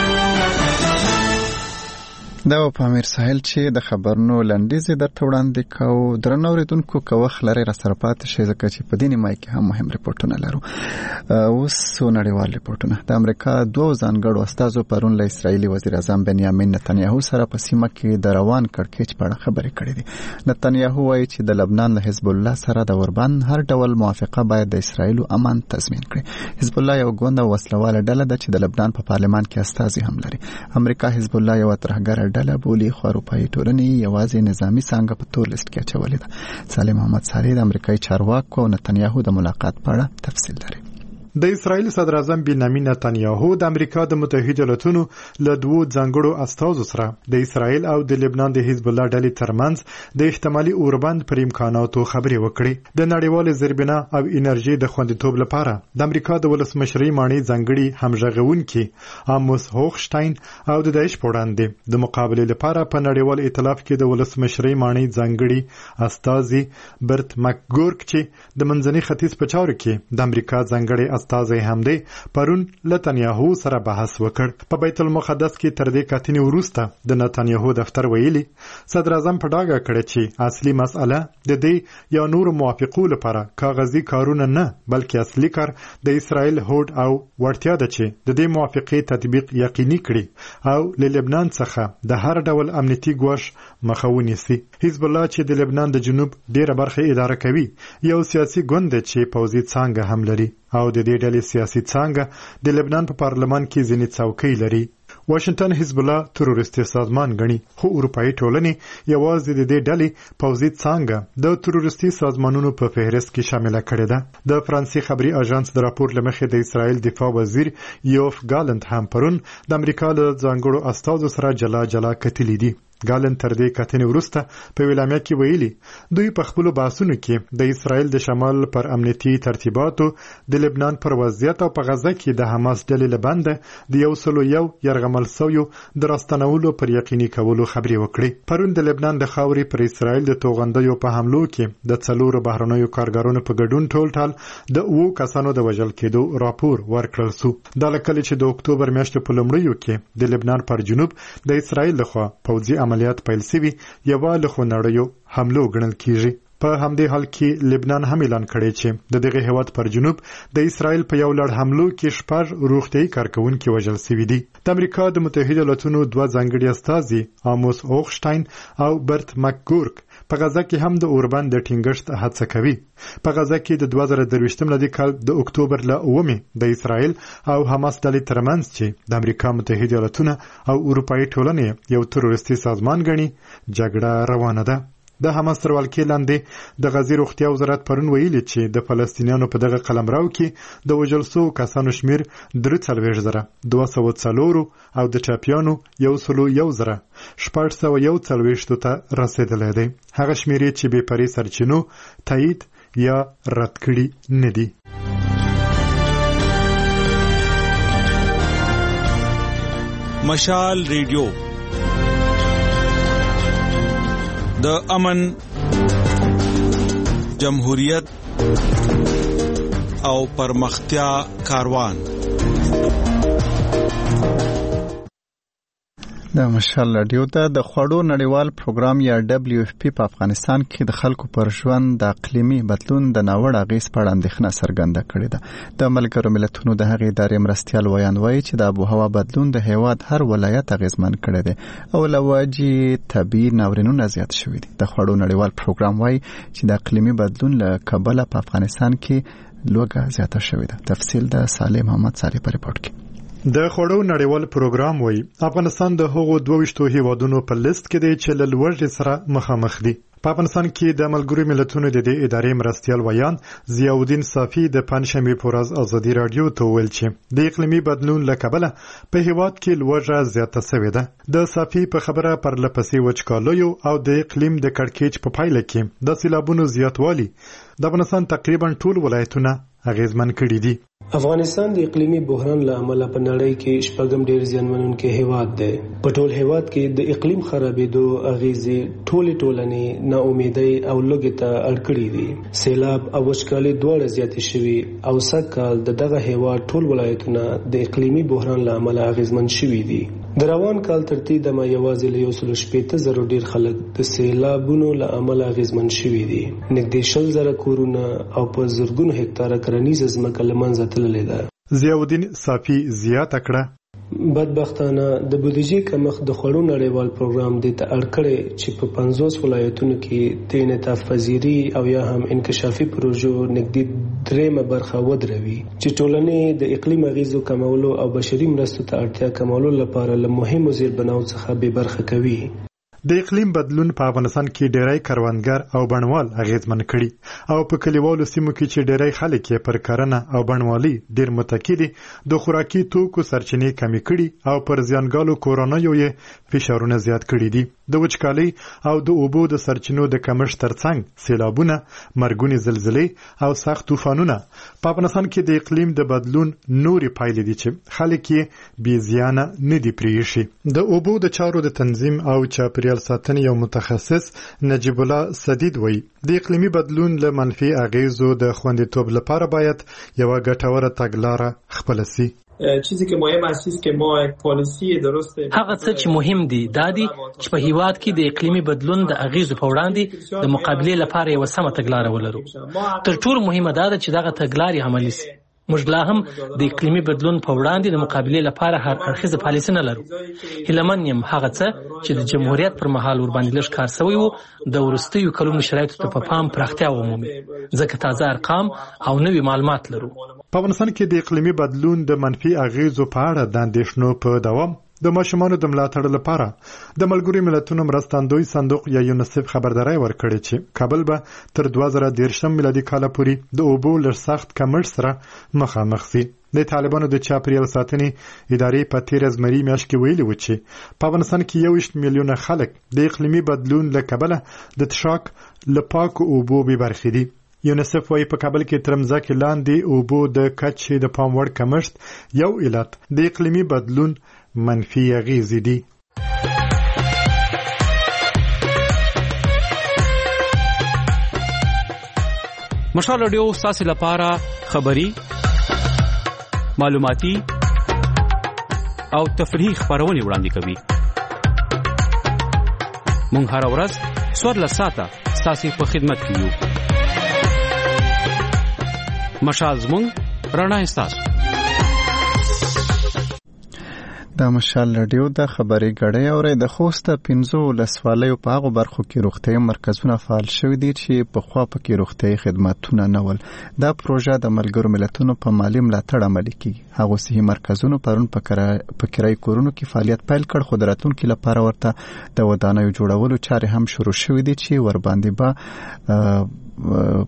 دا په امیر ساحل چې د خبرونو لنډیز درته وړاندې کوو. درنو اوریدونکو که وخت لري را سره پاتې شئ ځکه چې په دې نیمه کې هم مهم ریپورتونه لرو. اوس نړیوال ریپورتونه. د امریکا دوه ځانګړو استازو پرون له اسرایلی وزیر اعظم بنیامین نتنیاهو سره په سیمه کې د روان کړکېچ په اړه خبرې کړې دي. نتنیاهو وایي چې د لبنان له حزب الله سره د اوربان هر ډول موافقه باید د اسرایلو امن تضمین کړي. حزب الله یو ګوند او وسلواله ډله ده چې د لبنان په پارلمان کې استازي هم لري. امریکا حزب الله یو ترهګر ډله بولی خو اروپایي ټولنې یوازې نظامی څنګه په تور لیست کې اچولې ده. سالم محمد ساری د امریکایي چارواکو او نتنیاهو د ملاقات په اړه تفصیل لري. د اسرایل صدر اعظم بنیامین نتنیاهو د امریکا د متحده ایالاتونو له دوه ځانګړو استازو سره د اسرایل او د لبنان د حزب الله ډلې ترمنځ د احتمالي اوربند پر امکاناتو خبرې وکړې. د نړیوال زیربنا او انرژي د خوندیتوب لپاره د امریکا د ولسمشرۍ مانی ځانګړي همغږونکي آموس هوخشتاین او د داعش په وړاندې د مقابله لپاره په نړیوال ائتلاف کې د ولسمشرۍ مانی ځانګړي استازي برت مکګورک چې د منځني ختیځ په چارو کې د امریکا ځانګړي استازي هم دی پرون نتنیاهو سره بحث وکړ. په بیت المقدس کې تر دې کتنې وروسته د نتنیاهو دفتر ویلي صدر اعظم په ډاګه کړ چې اصلي مسأله د دې یا نور موافقو لپاره کاغذي کارونه نه بلکې اصلي کار د اسرائیل هوډ او ورتیا ده چې د دې موافقې تطبیق یقیني کړي او له لبنان څخه د هر ډول امنیتي ګواښ مخه ونیسي. حزب الله چې د لبنان د جنوب ډیره برخه اداره کوي یو سیاسي ګوند چې پوځي څانګه هم لري او د دې ډلې سیاسي څانګه د لبنان په پارلمان کې ځینې څوکۍ لري. واشنگټن حزب الله تروریستي سازمان ګڼي، خو اروپאי ټولنې یوازې د دې ډلې پوځي څانګه د تروریستي سازمانونو په فهرست کې شامل کړې ده. د فرانسې خبري اژانس د راپور لمخې د اسرائیل دفاع وزیر یوف ګالنت هم پرون د امریکا له ځانګړو استازو سره جلا جلا کتلې دي. ګالن تر دې کتنې وروسته په ویلامه کې ویلي دوی په خپل باسونو کې د اسرائیل د شمال پر امنیتي ترتیباتو، د لبنان پر وضعیت او په غزه کې د حماس ډلې لبنده د 101 يرغمل سویو د راستنولو پر یقیني کولو خبرې وکړي. پرون د لبنان د خاورې پر اسرائیل د توغندیو په حملو کې د 4 بهرنیو کارګرانو په ګډون ټول د 2 کسانو د وژل کېدو راپور ورکړل سو. دا لکه چې د اکتوبر میاشتې په لومړیو کې د لبنان پر جنوب د اسرائیل لخوا پوځي عملیات پیل شوي یوه له خونړیو حملو ګڼل کیږي. په همدې حال کې لبنان هم اعلان کړی چې د دغه هیواد پر جنوب د اسرائیل په یو لړ حملو کې 6 روغتیايي کارکونکي وژل شوي دي. د امریکا د متحده ایالاتونو 2 ځانګړي استازي آموس اوخشتاین او برت مکګورک په غزه کې هم د اوربند د ټینګښت هڅه کوي. په غزه کې د 2023 ملادي کال د اکتوبر له 9 د اسرائیل او حماس ډلې ترمنځ چې د امریکا متحده ایالاتونو او اروپאי ټولنې یو تروریستي سازمان ګڼي جګړه روانه ده. د حماس تر ولکې لاندې د غزې روغتیا وزارت پرون ویلي چې د فلسطینیانو په دغه قلمرو کې د وژل شوو کسانو شمیر 43,204 او د ټاپیانو 101,641 ته رسیدلی دی. هغه شمیرې چې بې پرې سرچینو تایید یا رد کړي نه دي. مشال ریډیو د امن، جمهوریت او پرمختیا کاروان. د مشال رادیو ته د خوړو نړیوال پروګرام یا WFP په افغانستان کې د خلکو پر ژوند د اقلیمي بدلون د ناوړه اغېز په اړه اندېښنه څرګنده کړې ده. د ملګرو ملتونو د هغې ادارې مرستیال ویان وایي چې د آب و هوا بدلون د هیواد هر ولایت اغېزمن کړی دی او له وجې طبیعي ناورینونه زیات شوي دي. د خوړو نړیوال پروګرام وایي چې د اقلیمي بدلون له کبله په افغانستان کې لوږه زیاته شوې ده. تفصیل د صالح محمد صالح په رپورټ کې. د خوړو نړیوال پروګرام وایي افغانستان د هغو 22 هیوادونو په لیست کې دی چې له لوږې سره مخامخ دي. په افغانستان کې د ملګرو ملتونو د دې ادارې مرستیال ویان ضیاءالدین صافی د پنځشنبه په ورځ ازادي رادیو ته ویل چې د اقلیمي بدلون له کبله په هیواد کې لوږه زیاته شوې ده. د صافی په خبره پر لپسې وچکالیو او د اقلیم د کړکېچ په پایله کې د سیلابونو زیاتوالی د افغانستان تقریبا ټول ولایتونه اغیزمن کړي دي. افغانستان د اقلیمي بحران له امله په نړۍ کې شپږم ډېر زیانمنونکی هیواد دی. په ټول هیواد کې د اقلیم خرابېدو اغیزې ټولنې ناامیدۍ او لوږې ته اړ کړي دي. سیلاب او وچکالي دواړه زیاتې شوي او سږکال د دغه هیواد ټول ولایتونه د اقلیمي بحران له امله اغیزمن شوي دي. د روان کال ترتیب د یوازې له 160,000 ډیر خلک د سیلابونو له امله اغیزمن شوي دي. نږدې 100,000 کورونه او په زرګونو هکتاره کرنیزه ځمکه له منځه تللې ده. ضیاءالدین صافی زیاته کړه بدبختانه د بودیجې کمښت د خوړو نړیوال پروګرام د ته اړ کړي چې په 50 ولایتونو کې د انعطاف پذیری او یا هم انکشافي پروژو نږدې 3 برخه ودروي چې ټولنې د اقلیم اغیزو کمولو او بشري مرستو ته اړتیا کمولو لپاره له مهمو زیربناو څخه به برخه کوي. د اقلیم بدلون په افغانستان کې ډېری کروندګر او بڼوال اغیزمن کړي او په کلیوالو سیمو کې چې ډېری خلک یې پر کرنه او بڼوالي ډېر متکی دي د خوراکي توکو سرچینې کمې کړي او پر زیانګالو کورونیو یې فشارونه زیات کړي دي. د وچکالۍ او د اوبو د سرچینو د کمښت ترڅنګ سیلابونه، مرګونې زلزلې او سخت طوفانونه په افغانستان کې د اقلیم د بدلون نورې پایلې دي چې خلک یې بې زیانه نه دي پرېښي. د اوبو د چارو د تنظیم او چاپیریال ساتنې یو متخصص نجیب الله سدید وایي د اقلیمي بدلون له منفي اغیزو د خوندیتوب لپاره باید یوه ګټوره تګلاره خپله سي. چیزی که مهم است که ما یک پالیسی درست هغه څه چې مهم دي دا دي چې په هیواد کې د اقلیمي بدلون د اغیزو په وړاندې د مقابلې لپاره یو سمه تګلاره ولرو. تر ټولو مهمه دا ده چې دغه تګلارې عملي سي. موږ لا هم د اقلیمي بدلون په وړاندې د مقابلې لپاره هر اړخیزه پالیسي نه لرو. هیلمن یم هغه څه چې د جمهوریت پر مهال ورباندې لږ کار شوی و د وروستیو کلونو شرایطو ته په پام پراختیا ومومي ځکه تازه ارقام او نوي معلومات لرو. په افغانستان کې د اقلیمي بدلون د منفي اغیزو په اړه د اندېښنو په دوام د ماشومانو د ملاتړ لپاره د ملګرو ملتونو مرستندوی صندوق یا یونیسف خبرداري ورکړې چې کابل به تر 2013 میلادي کال پورې د اوبو له سخت کمښت سره مخامخ شي. د طالبانو د چاپیریال ساتنې ادارې په 13 زمري میاشت کې ویلي و چې په افغانستان کې 21 میلیونه خلک د اقلیمي بدلون له کبله د تشاک له پاکو اوبو بې برخې دي. یونیسف وايي په کابل کې تر مځکې لاندې اوبو د کچې د پام وړ کمښت یو علت د اقلیمي بدلون منفي اغیزې دي. مشال رادیو ستاسو لپاره خبری، معلوماتي او تفریحي خبرونه وړاندې کوي. مونږ هر ورځ 14 ساعته ستاسو په خدمت کې یو. مشال زمونږ رڼا ستاسو. د مشال رادیو د خبري غړې اوري د خوست 15 ولسوالیو په هغه برخو کې روغتي مرکزونه فعال شوي دي چې په خوا پکې روغتي خدماتونه نه ول. دا پروژه د ملګرو ملتونو په مالی ملاتړ عملي کیږي. هغه صحي مرکزونو پرون په کرای کورونو کې فعالیت پیل کړ، خو د راتلونکو لپاره ورته د ودانیو جوړولو چارې هم شروع شوې دي چې ور باندې به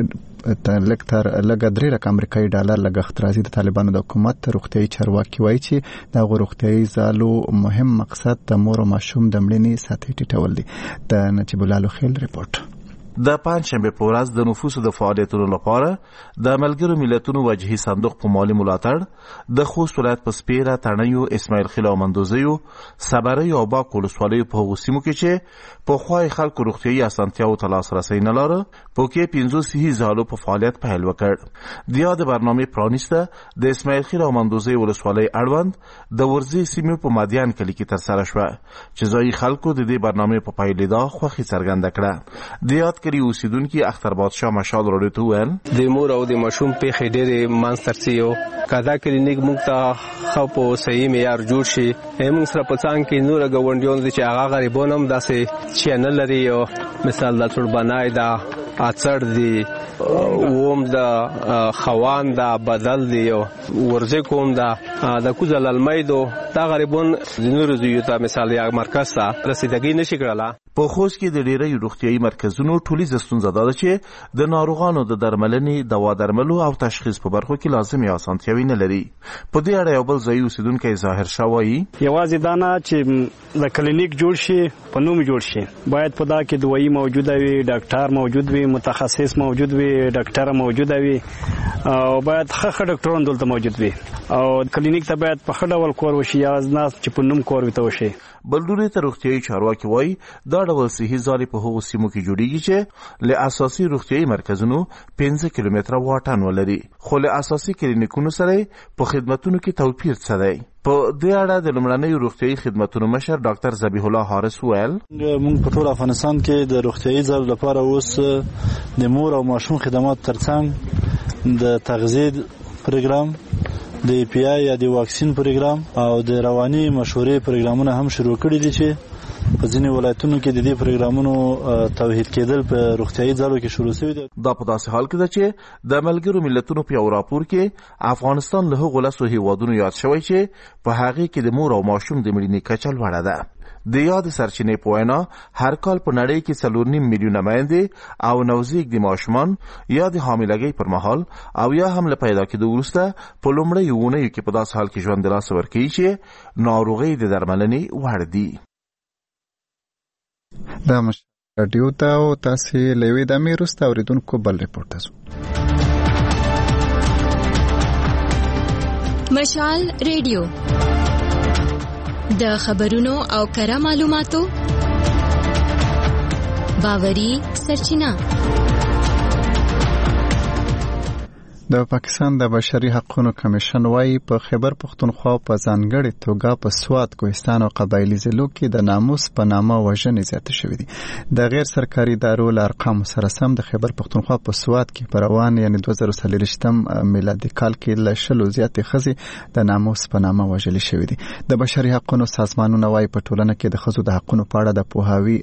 لږ 3 لک امریکایي ډالر لګښت راځي. د طالبانو د حکومت روغتيایي چارواکي وایي چې د روغتيایي زالو مهم مقصد د مور او ماشوم د مړینې سطح ټیټول دي. د نجیب الله خیل ریپورت. د پنځشنبه په ورځ د نفوسو د فعالیتونو لپاره د ملګرو ملتونو وجهي صندوق په مالی ملاتړ د خوست ولایت په سپیره تڼیو، اسماعیل خیل او مندوزیو، صبري او باک ولسوالیو په غوسیمو کې چې په خوای خلکو روغتيایي اسانتیاو ته لاسرسي نه لاره په کې 15 صحي زالو په فعالیت پیل وکړ. د یاد برنامه پرانیسته د اسماعیل خیل او مندوزی ولسوالۍ اړوند د ورزي سیمو په مادیان کلی کې تر سره شو چې ځای خلکو د دې برنامه په پایلیدا خوخي څرګنده کړه. د یاد کری اوسیدونکو اختر بادشاه مشال رادیو ته ویل د مور او د ماشوم په خېډېره مانسترسیو کدا کلینیک موږ ته خو په صحیح معیار جوړ شي. موږ سره په څنګه کې نور غونډیون چې هغه غریبونم داسې چینل لري او مثال د ټول بنای دا اثر دی اوم دا خوان دا بدل دی ورزه کوم دا د کوزل المیدو دا غریبون نور زیو ته مثال یا مرکز ته رسیدګي نشي کړلا. په خوست کې د ډیری روغتيایي مرکزونو ټولیزه ستونزه ده چې د ناروغانو د درملنې، دوا درملو او تشخیص په برخو کې لازمي اسانتیاوي نه لري. په دې اړه یو بل ځای اوسیدونکو ظاهر شوی یوازې دا نه چې د کلینیک جوړ شي په نوم جوړ شي، باید په دا کې دوايي موجوده وي، ډاکټر موجود وي، متخصص موجود وي، ډاکټر موجود وي او باید ښه ډاکټران دلته موجود وي او کلینیک ته باید په ښه ډول کور وشي یا نه چې په نوم کور وته وشي. بلډوري ته روغتيایي چارواکي وایي دا ډول صحي ځالې په هغو سیمو کې جوړیږي چې له اساسي روغتيایي مرکزونو 15 کیلومتره واټن ولري، خو له اساسي کلینیکونو سره په خدماتو کې توپیر څه دی؟ په دې اړه د لومړنۍ روغتيایي خدماتو مشر ډاکټر ذبیح الله حارث ویل موږ په ټول افغانستان کې د روغتيایي ځالو لپاره اوس د مور او ماشوم خدمات ترڅنګ د تغذیه پروګرام، د پی آی یا د واکسین پروګرام او د رواني مشورې پروګرامونه هم شروع کړي دي چې په ځینې ولایتونو کې د دې پروګرامونو توحید کېدل په روغتيایي ځالو کې شروع شوی دی. دا په داسې حال کې ده چې د ملګرو ملتونو په راپور کې افغانستان له هغو لسو هیوادونو یاد شوی چې په هغه کې د مور او ماشوم د مړینې کچه لوړه ده. د یاد سرچینې په وینا هر کال په نړۍ کې 4.5 میلیونه میندې او نوزیږ د ماشومان یا د حاملګۍ پر مهال او یا هم له پیدا کېدو وروسته په لومړۍ اونیو کې په داسې حال کې ژوند د لاسه ورکوي چې ناروغۍ د درملنې وړ دي. دا رادیو ته او تاسو لوي د میروست اوریدونکو بل ریپورت تاسو مشال ریډیو د خبرونو او کره معلوماتو باوري سرچینه. د پاکستان د بشري حقوقو کمیشن وايي په خیبر پختونخوا په ځانګړي توګه په سوات، کوهستان او قبایلی ضلعو کې د ناموس په نامه وژنې زیاتې شوې دي. د غیر سرکاري ادارو له ارقامو سره سم د خیبر پختونخوا په سوات کې په روان یعنی 2023 میلادي کال کې له 100 زیاتې ښځې د ناموس په نامه وژلې شوې دي. د بشري حقوقو سازمانونه وايي په ټولنه کې د ښځو د حقوقو په اړه د پوهاوي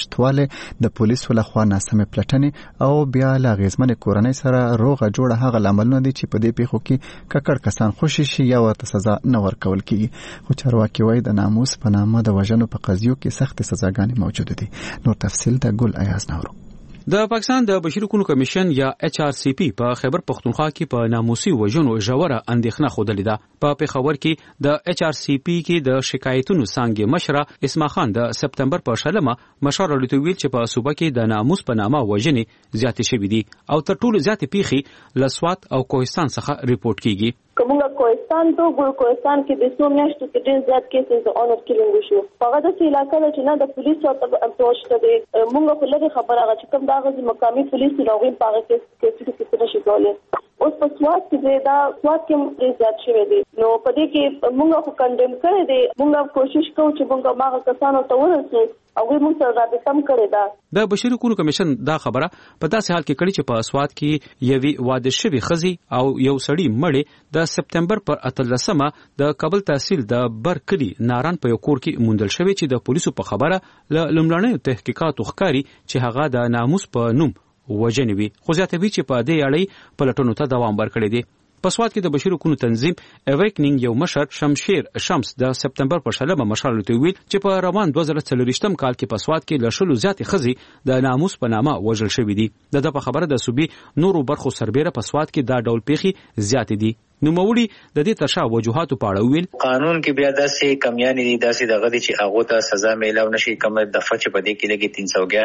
نشټواله، د پولیسو لخوا ناسمې پلټنې او بیا له اغیزمنې کورنۍ سره روغه جوړه هغه عملونه دي چې په دې پیښو کې ککړ کسان خوشي شي یا ورته سزا نه ورکول کیږي. خو چارواکي وايي د ناموس په نامه د وژنو په قضیو کې سخت سزاګانې موجوده دي. نور تفصیل د ګل ایاز نورو. د پاکستان د بشري حقوقو کمیشن یا HRCP په خیبر پختونخوا کې په ناموسي وژنو ژوره اندېښنه خوده ده. په پیښور کې د HRCP کې د شکایتونو څنګه مشره اسما خان د سپتمبر په شلمه مشر ورته ویل چې په صوبه کې د ناموس په نامه وژنې زیاتې شوې دي او تر ټولو زیاتې پیښې لسوات او کوهستان څخه ریپورت کیږي. کومه کوهستان ته ګل کوهستان کې د څو میاشتو کې ډېر زیات کیسز د اونر کیلینګ وشو. هغه د علاقې د چې نه د پولیسو ته اپروچ کړي موږ خو لږه خبره هغه چې کوم دا غوږی مقامي پولیس راغی په هغه کې څه نشي کولای. اوس په سواد کې دا سواد کې ډېر زیات شوی دی. نو په دې کې موږ خو کنډم کړی دی. موږ کوشش کوو چې موږ ماغه کسانو ته ورسو او موږ سره رابطه هم کړې ده. د بشري حقوقو کمیشن دا خبره په داسې حال کې کړي چې په سواد کې یوې واده شوی خزي او یو سړی مړی د سپتمبر پر 18مه د کابل تحصیل د برکلی ناران په یو کور کې موندل شوی چې د پولیسو په خبره لومړنیو تحقیقاتو ښکاري چې هغه د ناموس په نوم وژنې وي. خو زیاتوي چې په دې اړه پلټنو ته دوام ورکړی دی. په سواد کې د بشري حقوقو تنظیم اویکنینګ یو مشر شمشیر شمس د سپتمبر په شلمه مشال ته ویل چې په روان 2024م کال کې په سواد کې لشلو زیاتې خزي د ناموس په نامه وژل شوې دي. د په خبره د صوبې نورو برخو سربېره په سواد کې دا ډول پیښې زیاتې دي. نو موري د دې ترشا وجوهاتو په اړه ویل قانون کې بیا داسې کمیانې دي داسې دغه دي چې هغه ته سزا میلاو نشي. کوم دفعه چې په دې کې لګي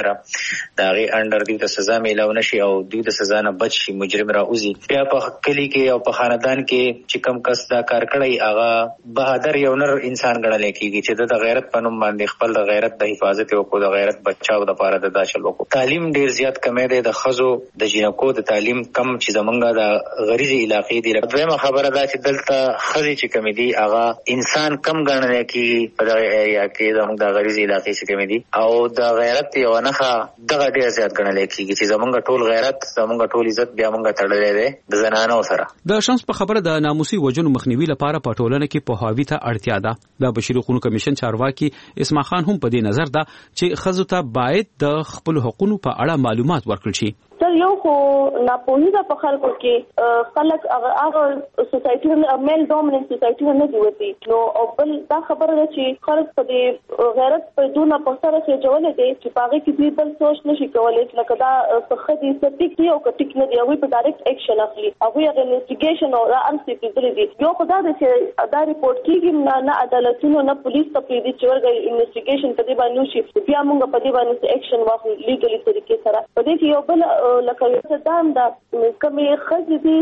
311 دا غي انډر دی ته سزا میلاو نشي او دوی د سزا نه بچ شي مجرم راوځي. بیا په کلی کې او په خاندان کې چې کم کس دا کار کړی هغه بهادر یو نر انسان ګڼل کېږي چې د غیرت په نوم باندې خپل د غیرت د حفاظت او د غیرت بچاو د لپاره د داشل وکړو. تعلیم ډیر زیات کمې ده د خزو د جنکو د تعلیم کم چې زمونږه د غریزي علاقې دی. دویمه خبره دا چې دلته خزي چې کمی دي هغه انسان کم ګڼل کېږي په دغه ایریا کې زموږ د غریزي علاقې چې کمی دي او د غیرت یو نخا دغه ډیر زیات ګڼل کېږي چې زموږ ټول غیرت زموږ ټول عزت بیا موږ تړلې ده د زنانو سره. د شمس په خبره د ناموسي وژنو مخنیوي لپاره په ټولنه کې په هاوی ته اړتیا ده. د بشري حقوقو کمیشن چارواکي اسما خان هم په دې نظر ده چې خزو ته باید د خپل حقوقو په اړه معلومات ورکړل شي. تر یو خو ناپوهي ده په خلکو کې خلک هغه سوسایټي میل ډومیننت سوسایټي نه دی وتی. نو او بل دا خبره ده چې خلک په دې غیرت په دونه په سره کې جوړل دي چې پاغه کې دوی بل سوچ نشي کولای لکه دا څه دي ستیک دی او کټیک نه دی او په ډایرکټ اکشن اخلي او هغه انویسټیګیشن او انسیپیبل دي. یو خدای دې چې دا ریپورت کیږي نه عدالتونو نه پولیس ته پیډي چې ورګي انویسټیګیشن په دې باندې شي بیا موږ په دې باندې اکشن واخلو لیګلی طریقې سره. په دې کې یو بل لکه دام دا کمې خځې دي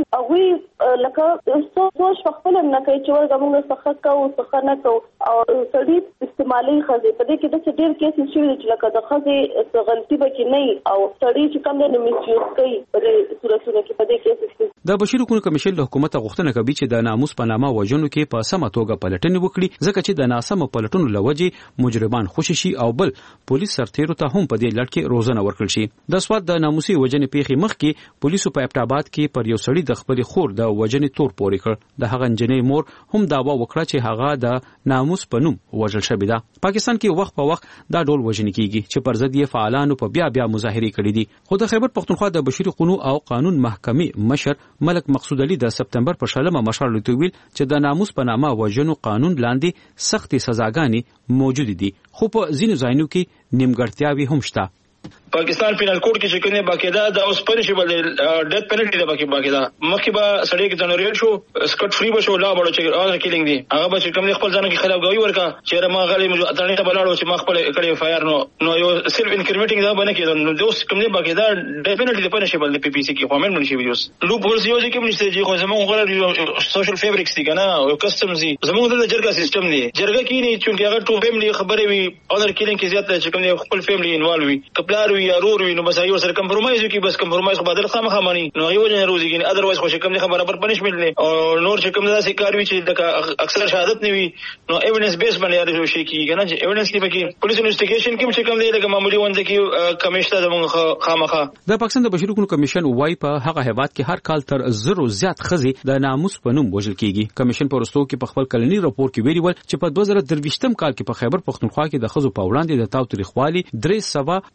او لکه سوچ خپل نه کوي چې ورګه موږ څه کوو څه نه کوو او سړي استعمالي خځې په دې کې د ډېر کیسې شوي چې لکه د خځې غلطي به کې نه او سړي چې کوم نه میسیوز کوي په دې صورتونو کې په دې کې. د بشري حقوقو کمیشن له حکومت غوښتنه کوي چې د ناموس په نامه وژنو کې په سمه توګه پلټنې وکړي ځکه چې د ناسمو پلټنو لوجې مجرمان خوشي شي او بل پولیس سرتیرو ته هم په دې لړ کې روزنه ورکړل شي. د سواد د ناموسي وژنې پیښې مخکې پولیسو په ابټاباد کې پر یو سړي د خپل خور د وژنې تور پورې کړ. د هغه انجنې مور هم داوا وکړه چې هغه د ناموس په نوم وژل شوی ده. پاکستان کې وخت په وخت دا ډول وژنې کیږي چې پر ضد یې فعالانو په بیا مظاهرې کړې دي. خو د خیبر پختونخوا د بشري حقوقو او قانون محکمې مشر ملک مقصود علي د سپتمبر په شلمه مشال ته ویل چې د ناموس په نامه وژنو قانون لاندې سختې سزاګانې موجود دي خو په ځینو ځایونو کې نیمګړتیاوې هم شته. پاکستان پینل کوډ کې چې کنه باقاعده د اوس پنیشبل ډیث پینلټی ده باقاعده مخکې به سړی کې جنریټ شو سکټ فری بشو لا بڑو چې اونر کیلینګ دی هغه به چې کوم خپل ځان کې خلاف غوي ورکا چې ما غلي اترنی ته بلاړو چې ما خپل کړي فایر نو یو سیلف انکریمیټینګ دا باندې کېدل نو دوس کوم نه باقاعده ډیث پینلټی ده پنیشبل د پی پی سی کې فارمن منشي ویوس لوپ هولز یو چې کوم نشته چې خو زموږ غره سوشل فیبریکس دي کنه او کسټمز دي زموږ د جرګه سیستم دی جرګه کې نه چې هغه ټو فیملی خبرې وي اونر کیلینګ کې زیات چې کوم خپل فیملی انوالو وي کپلار وي یا رور وي نو بس یو سره کمپرمایز وکي بس کمپرمایز خو بدل خامخا مانی نو یو نه روزي کې اذروایز خو کوم نه برابر پنیشمنت نه او نور چې کوم داسې کار وی چې د اکثر شهادت نه وي نو ایویډنس بیس باندې یاد شي کیږي نه چې ایویډنس کې پکې پولیس انویسټیګیشن کې چې کوم دی لکه معمولی ونده کې کمیشته زموږ خامخا. د پاکستان د بشري حقوقو کمیشن وايي په هغه هیواد کې هر کال تر 0 زیات خزي د ناموس په نوم وژل کیږي. کمیشن پرستو کې په خپل کلنی راپور کې ویلي ول چې په 2023م کال کې په خیبر پختونخوا کې د خزو په وړاندې د تاوتریخوالي 308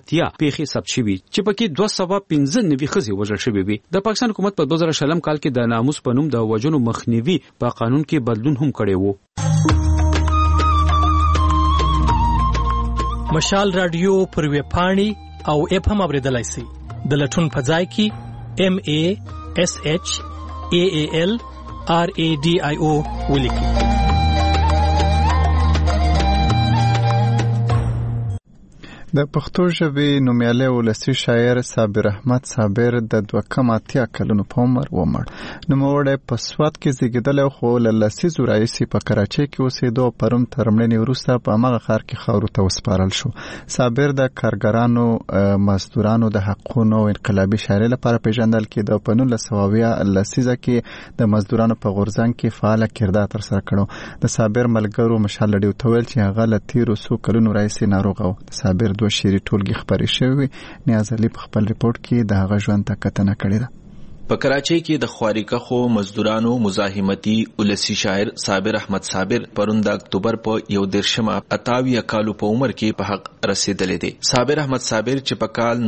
اتیا پیښې ثبت شوې چې پکې 215 خزي وژل شوې وي. د پاکستان حکومت په 2000 کال کې د ناموس په نوم د وژنو مخنیوي په قانون کې بدلون هم کړی وو. مشال رادیو پر ویب پاڼې او اپ هم اوریدلای شئ. د لټون په ځای کې MASHAALRADIO ولیکئ. د پښتو ژبې نومیالی ولسي شاعر صابر احمد صابر د 2 کلونو په عمر ومړ. نوموړی په سوات کې زیږېدلی خو له لسیزو راهیسې په کراچۍ کې اوسېدو او پرون تر مړینې وروسته په همغه ښار کې خاورو ته وسپارل شو. صابر د کارګرانو مزدورانو د حقونو او انقلابي شاعرۍ لپاره پیژندل کېده او په 1900 لسیزه کې د مزدورانو په غورځنګ کې فعاله کردار ترسره کړو. د صابر ملګرو مشال رادیو ته ویل چې هغه له تیرو څو کلونو راهیسې ناروغه و. صابر 2 شعري ټولګې خپرې شوې. نیاز علي په خپل ریپورت کې د هغه ژوند ته کتنه کړې ده. په کراچۍ کې د خواریکخو مزدورانو مزاحمتي ولسی شاعر صابر احمد صابر پرون د اکتوبر په 28 کالو په عمر کې په حق رسیدلې دي. صابر احمد صابر چې په کال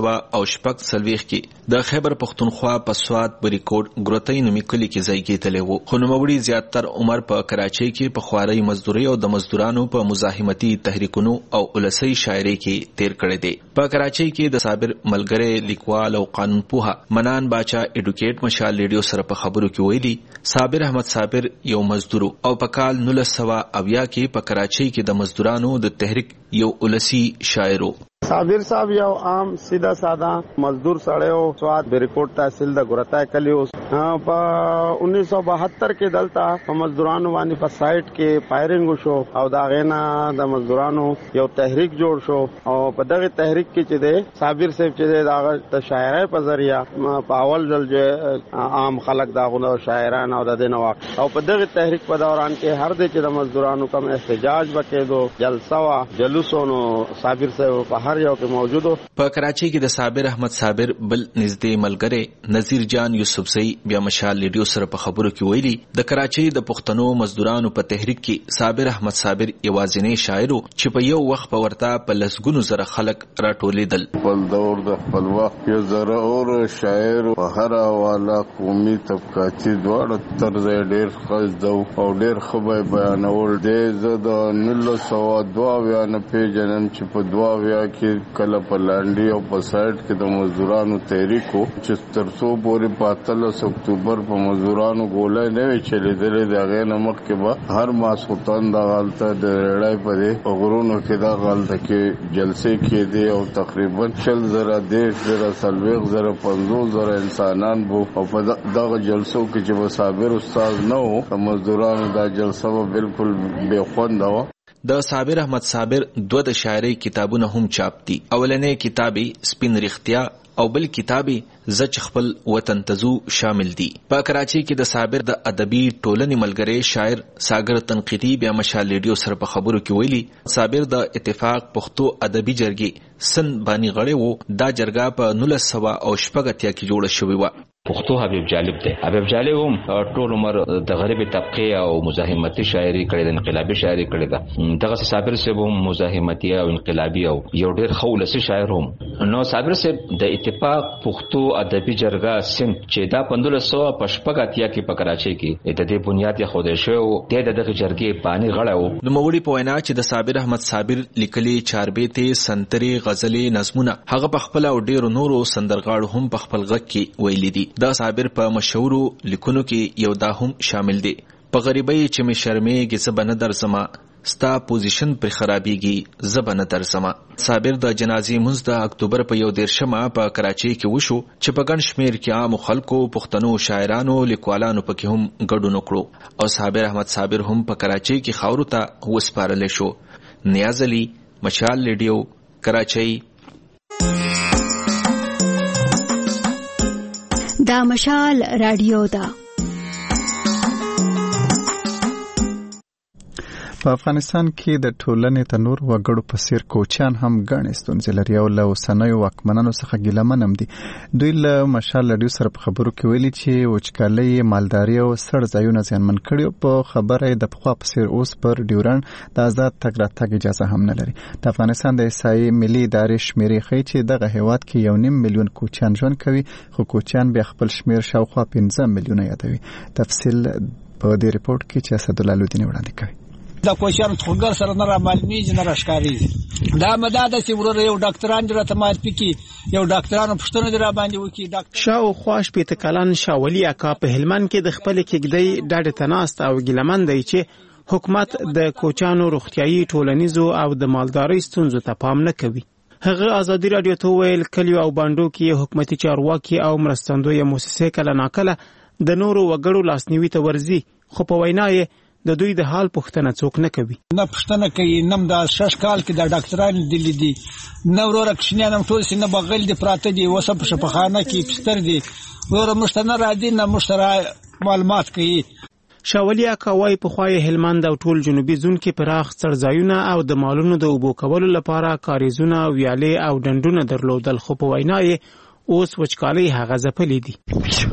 1940 کې د خیبر پختونخوا په سوات بریکوټ ګروتۍ نومي کلی کې ځای کېدلی وو. خو نوموړي زیاتره عمر په کراچۍ کې په خوارۍ مزدوري او د مزدورانو په مزاحمتي تحریکونو او ولسی شاعرۍ کې تیر کړی دی. په کراچۍ کې د صابر ملګری لیکوال او قانون پوها منان باچا ایډوکیټ مشال ریډیو سره په خبرو کې ویلي صابر احمد صابر یو مزدور او په کال 1900 کې په کراچۍ کې د مزدورانو د تحریک یو ولسی شاعر. صابر صاحب یو عام سیده ساده مزدور سړی و. سوات بریکوټ تحصیل د ګورتای کلی اوس په 1972 کې دلته په مزدورانو باندې په سایټ کې فایرینګ وشو او دا غینا د مزدورانو یو تحریک جوړ شو او په دغه تحریک کې چې دی صابر صاحب چې دا د شاعرۍ په ذریعہ په اول ځل عام خلک داغونه شاعران او د دین او په دغه تحریک په دوران کې هر د چې د مزدورانو کوم احتجاج وکړو جلسه وا جلوسونو صابر صاحب په هر یو کې موجودو. په کراچۍ کې د صابر احمد صابر بل نږدې ملګری نذیر جان یوسفزئی بیا مشال ریډیو سره په خبرو کې ویلي د کراچۍ د پښتنو مزدورانو په تحریک کې صابر احمد صابر یوازینی شاعر چې په یو وخت په ورته په لسګونو زره خلک راټولېدل. په دور د خپل وخت کې زره اور شاعر په هر حواله قومي طبقاتي دواړه طرز ډېر خاص دو او ډېر خبره بیانول دي. زه د 1902 نه پیژنم چې په 22 کې کله په لاندې او په سایټ کې د مزدورانو تحریکو چې ترڅو پورې په 13 اکتوبر په مزدورانو ګولای نه وی چلیدلې د هغه نمک کې به هر ماسوتان د غلطه د رړای په دې غرونو کې دا غلطه کې جلسې کې دي او تقریبا 40,000 انسانان بو او په دغه جلسو کې چې صابر استاد نه وو مزدورانو دا جلسه بالکل بے خوند و. د صابر احمد صابر 2 د شاعرۍ کتابونه هم چاپ دي. اولنې کتابي سپین رښتیا او بل کتابي زچ خپل وطن تزو شامل دي. په کراچۍ کې د صابر د ادبي ټولنې ملګری شاعر ساګر تنقیدي بیا مشال ریډیو سره په خبرو کې ویلي صابر د اتفاق پښتو ادبي جرګې سن باندې غړی وو. دا جرګه په 1980 کې جوړه شوې و. پښتو حبیب جالب دی. حبیب جالب هم ټول عمر د غریبي طبقه او مزاحمتي شاعري کړې ده، انقلابي شاعري کړې ده. دغه صابر صاحب هم مزاحمتي او انقلابي او یو ډېر خولسي شاعر هم. نو صابر صاحب د اتفاق پښتو ادبي جرګه سم چې دا 1580 کې په کراچۍ کې د دې بنیاد یې خوده شو د دغه جرګې باندې غړی وو. نو موري په وینا چې د صابر احمد صابر لیکلي چاربېته سنتري غزلې نظمونه هغه په خپل او ډېر نورو سندرغاړو هم په خپل غږ کې ویلي دي. دا صابر په مشهورو لیکونو کې یو دا هم شامل دي. په غریبۍ چې مې شرمېږي زبنه درځما ستا پوزیشن پر خرابېږي زبنه درځما. صابر د جنازې منځ د اکتوبر په 11 په کراچۍ کې وشو چې په ګڼ شمېر کې عام خلکو پښتنو شاعرانو لیکوالانو پکې هم ګډون وکړو او صابر احمد صابر هم په کراچۍ کې خاورو ته وسپارل شو. نیاز علي مشال ریډیو کراچۍ. دا مشال رادیو دا. په افغانستان کې د ټولنې د نور وګړو په څیر کوچیان هم ګڼې ستونزې لري او له اوسنیو واکمنانو څخه ګیلمن هم دي. دوی له مشال رادیو سره په خبرو کې ویلي چې وچکالۍ، مالداري او سړ ځایونه زیانمن کړي. په خبره د پخوا په څیر اوس پر ډیورنډ د آزاد تګ راتګ اجازه هم نه لري. د افغانستان د احصایې ملي ادارې شمیرې ښیي چې دغه هیواد کې 1.5 میلیون کوچیان ژوند کوي، خو کوچیان بیا خپل شمیر شاوخوا 15 میلیونه یادوي. تفصیل په دې ریپورت کې چې اسدالله لودینی وړاندې کوي. دا کوچیان څنګه سره نه را معلومیږي نه راښکاریږي. دا مداده چې ورور یو ډاکټران درته معرفي کی، یو ډاکټرانو پښتنه درا باندې وکي. شاوخوا 15 کلن شاولي اکا په هلمند کې د خپل کېږدۍ ډاډه تناست او ګیلمن دی چې حکومت د کوچیانو روغتيایي، ټولنیزو او د مالدارۍ ستونزو ته پام نه کوي. هغه ازادي رادیو ته ویل کلیو او باندو کې حکومتي چارواکي او مرستندوی مؤسسې کله ناکله د نورو وګړو لاسنیوي ته ورځي، خو په وینا یې د دوی د حال پوښتنه څوک نه کوي. نه پښتنه کوي، نم د 6 کال کې د ډاکټرانو دلی دي، نه ورور کښنیانم ټول سینه بغل دي پراته دي، وسه په شپخانه کې پستر دي، ورور مشتنه را دي نه مشتره معلومات کوي. شاولي اکاوای په خوای هلمند او ټول جنوبي زون کې پراخ څړځایونه او د مالونو د اوبو کولو لپاره کاریزونه، ویالې او ډنډونه درلودل، خو په وینا یې اوس وچکالۍ هغه ځپلې دي.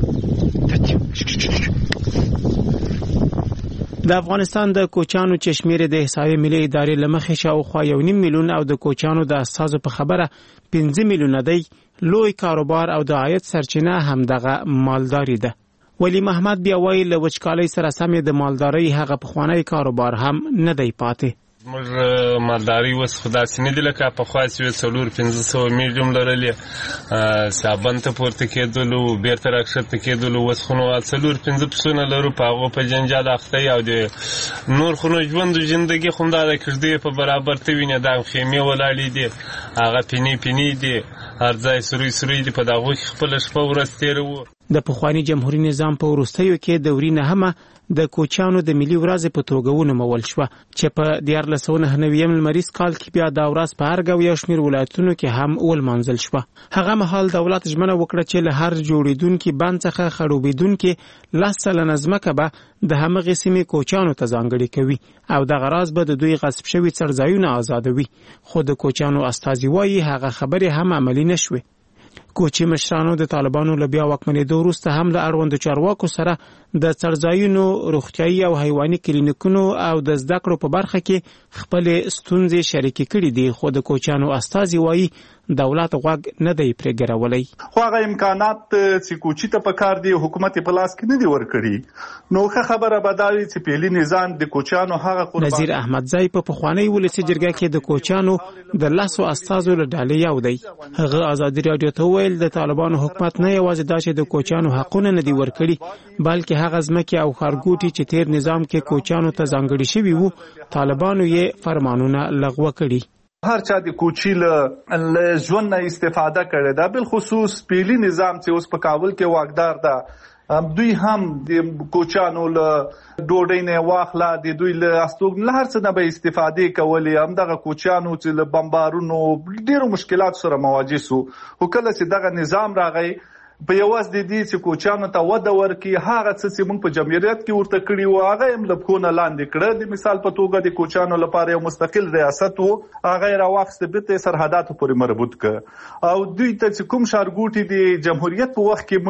د افغانستان د کوچیانو چې شمېر د احصایې ملي ادارې لمخې شاوخوا 1.5 میلیون او د کوچیانو د اساسو په خبره 15 میلیونه دی. لوی کاروبار او د عاید سرچینه هم دغه مالداري ده. ولی محمد بیا وایي له وچکالۍ سره سمې د مالدارۍ هغه پخوانی کاروبار هم نه دی پاتې. موږ مالداري اوس خدا سینې دي لکه پخوا چې 400-500 میلیون لرلې، صابن ته پورته کېدلو، بیرته راکښته کېدلو. اوس خو نو 4-5 پسونه لرو، په هغو په جنجال اخته او د نور خو نو ژوند و زندګي خو همدا د کږدیو په برابر ته وینې. دا خیمې ولاړې دي، هغه پینې دي، هر ځای سروي دي، په دغو کې خپله شپه ورځ تېروو. د پخوانی جمهوریت نظام په وروستیو کې دوري نه هم د کوچیانو د ملي ورځې په توګه ونومول شوه چې په 1499 لمریز کال کې بیا دا ورځ په هر یو شمېر ولایتونو کې هم ولمانځل شوه. هغه مهال دولت ژمنه وکړه چې له هر جوړیدونکي بند څخه خړوبېدونکي 10% ځمکه به د همغې سیمې کوچیانو ته ځانګړې کوي او دغه راز به د دوی غصب شوي څړځایونه آزادوي. خو د کوچیانو استازي وایي هغه خبرې هم عملي نه شوې. کوچی مشرانو د طالبانو له بیا واکمنېدو وروسته هم له اړوندو چارواکو سره د څړځایونو، روغتیایي او حیواني کلینیکونو او د زده کړو په برخه کې خپلې ستونزې شریکې کړي دي، خو د کوچیانو استازي وایي دولت غوږ نه دی پرې ګرولی. خو هغه امکانات چې کوچي ته پکار دي حکومت په لاس کې نه دی ورکړي. نو ښه خبره به دا وي چې پیلي نظام د کوچیانو هغه قربان. نظیر احمدزی په پخوانۍ ولسي جرګه کې د کوچیانو د 10 استازو له ډلې یو دی. هغه ازادي رادیو ته ویل د طالبانو حکومت نه یوازې دا چې د کوچیانو حقونه نه دي ورکړي، بلکې هغه ځمکې او ښارګوټي چې تیر نظام کې کوچیانو ته ځانګړي شوي وو، طالبانو یې فرمانونه لغوه کړي. هر چا د کوچی له ژوند نه استفاده کړې ده، بالخصوص پیلي نظام چې اوس په کابل کې واکدار ده، دوی هم د کوچانو له ډوډۍ نه واخله، د دوی له استوګ له هر څه نه به استفادې کولې. همدغه کوچانو چې له بمبارونو ډېرو مشکلات سره مواجه سو. خو کله چې دغه نظام راغی په یوازې د دې چې کوچانو ته وده ورکړي، هغه څه چې موږ په جمهوریت کې ورته کړي وو هغه هم له پښو نه لاندې کړه. د مثال په توګه د کوچانو لپاره یو مستقل ریاست وو، هغه یې راواخیسته، بیرته سرحداتو پورې مربوط کړه. او دوی ته چې کوم ښارګوټي د جمهوریت په وخت کې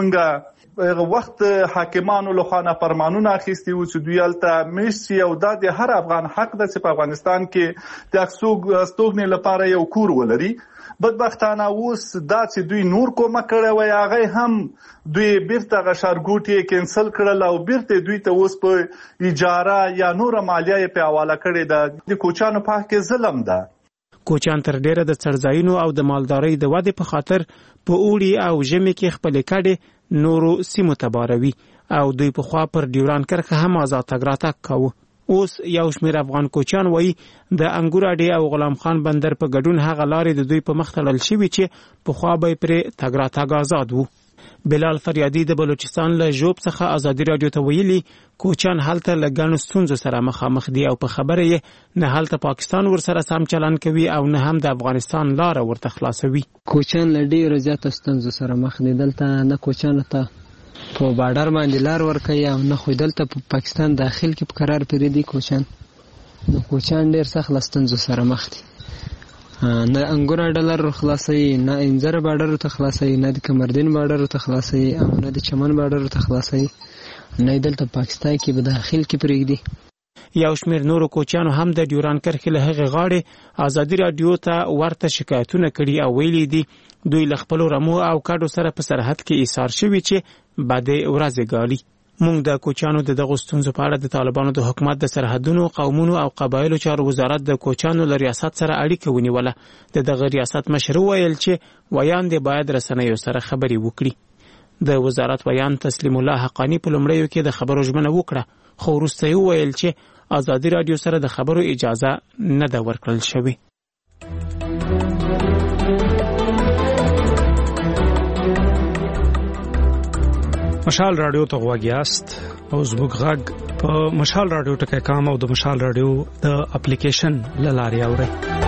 موږ وخت حاکمانو له خوا نه فرمانونه اخیستي وو چې دوی هلته میشت شي، او دا د هر افغان حق ده چې په افغانستان کې د استوګنې لپاره یو کور ولري. بدبختانه اوس دا چې دوی نور کومه کړی وای هغه هم دوی بیرته هغه ښارګوټي کینسل کړل او بیرته دوی ته اوس په اجاره یا نوره مالیه یې په حواله کړې ده. د کوچیانو په حق کې ظلم ده. کوچیان تر ډیره د څړځایونو او د مالدارۍ د ودې په خاطر په اوړي او ژمي کې خپلې کډې نورو سیمو ته باروي او دوی پخوا پر ډیورنډ کرښه هم آزاد تګ راتګ کاوه. اوس یو شمېر افغان کوچیان وایي د انګور اډې او غلام خان بندر په ګډون هغه لارې د دوی په مخ تړل شوي چې پخوا به یې پرې تګ راتګ آزاد وو. بلال فریادي د بلوچستان له ژوب څخه ازادي رادیو ته ویلي کوچیان هلته له ګڼو ستونزو سره مخامخ دي او په خبره یې نه هلته پاکستان ورسره سم چلند کوي او نه هم د افغانستان لاره ورته خلاصوي. کوچیان له ډېرو زیاتو ستونزو سره مخ دي. دلته نه کوچیانو ته په بارډر باندې لار ورکوي او نه خو دلته په پاکستان داخل کې په قرار پرې دي کوچیان. نو کوچان ډېر سخت له ستونزو سره مخ دي. نه انګور ډالر خلاصي، نه انځر بارډر ته خلاصي، نه د کمردین بارډر ته خلاصي، او نه د چمن بارډر ته خلاصي، نه دلته پاکستان کې به داخل کې پرېږدي. یو شمېر نورو کوچانو هم د ډیوران کرښې له هغې غاړې ازادي راډیو ته ورته شکایتونه کړي او ویلي دي دوی له خپلو رمو او کډو سره په سرحد کې ایثار شوي چې بدې ورځې ګالي. موږ د کوچانو د دغو ستونزو په اړه د طالبانو د حکومت د سرحدونو، قومونو او قبایلو چارو وزارت د کوچانو له ریاست سره اړیکه ونیوله. د دغه ریاست مشر وویل چې ویاندې باید رسنیو سره خبرې وکړي. د وزارت ویان تسلیم الله حقانی په لومړیو کې د خبرو ژمنه وکړه، خو وروسته یې وویل چې ازادي راډیو سره د خبرو اجازه نه ده ورکړل شوې. مشال رادیو ته غوږ یاست او زموږ غږ په مشال رادیو ټکی کام او د مشال رادیو د اپلیکیشن له لارې اورئ.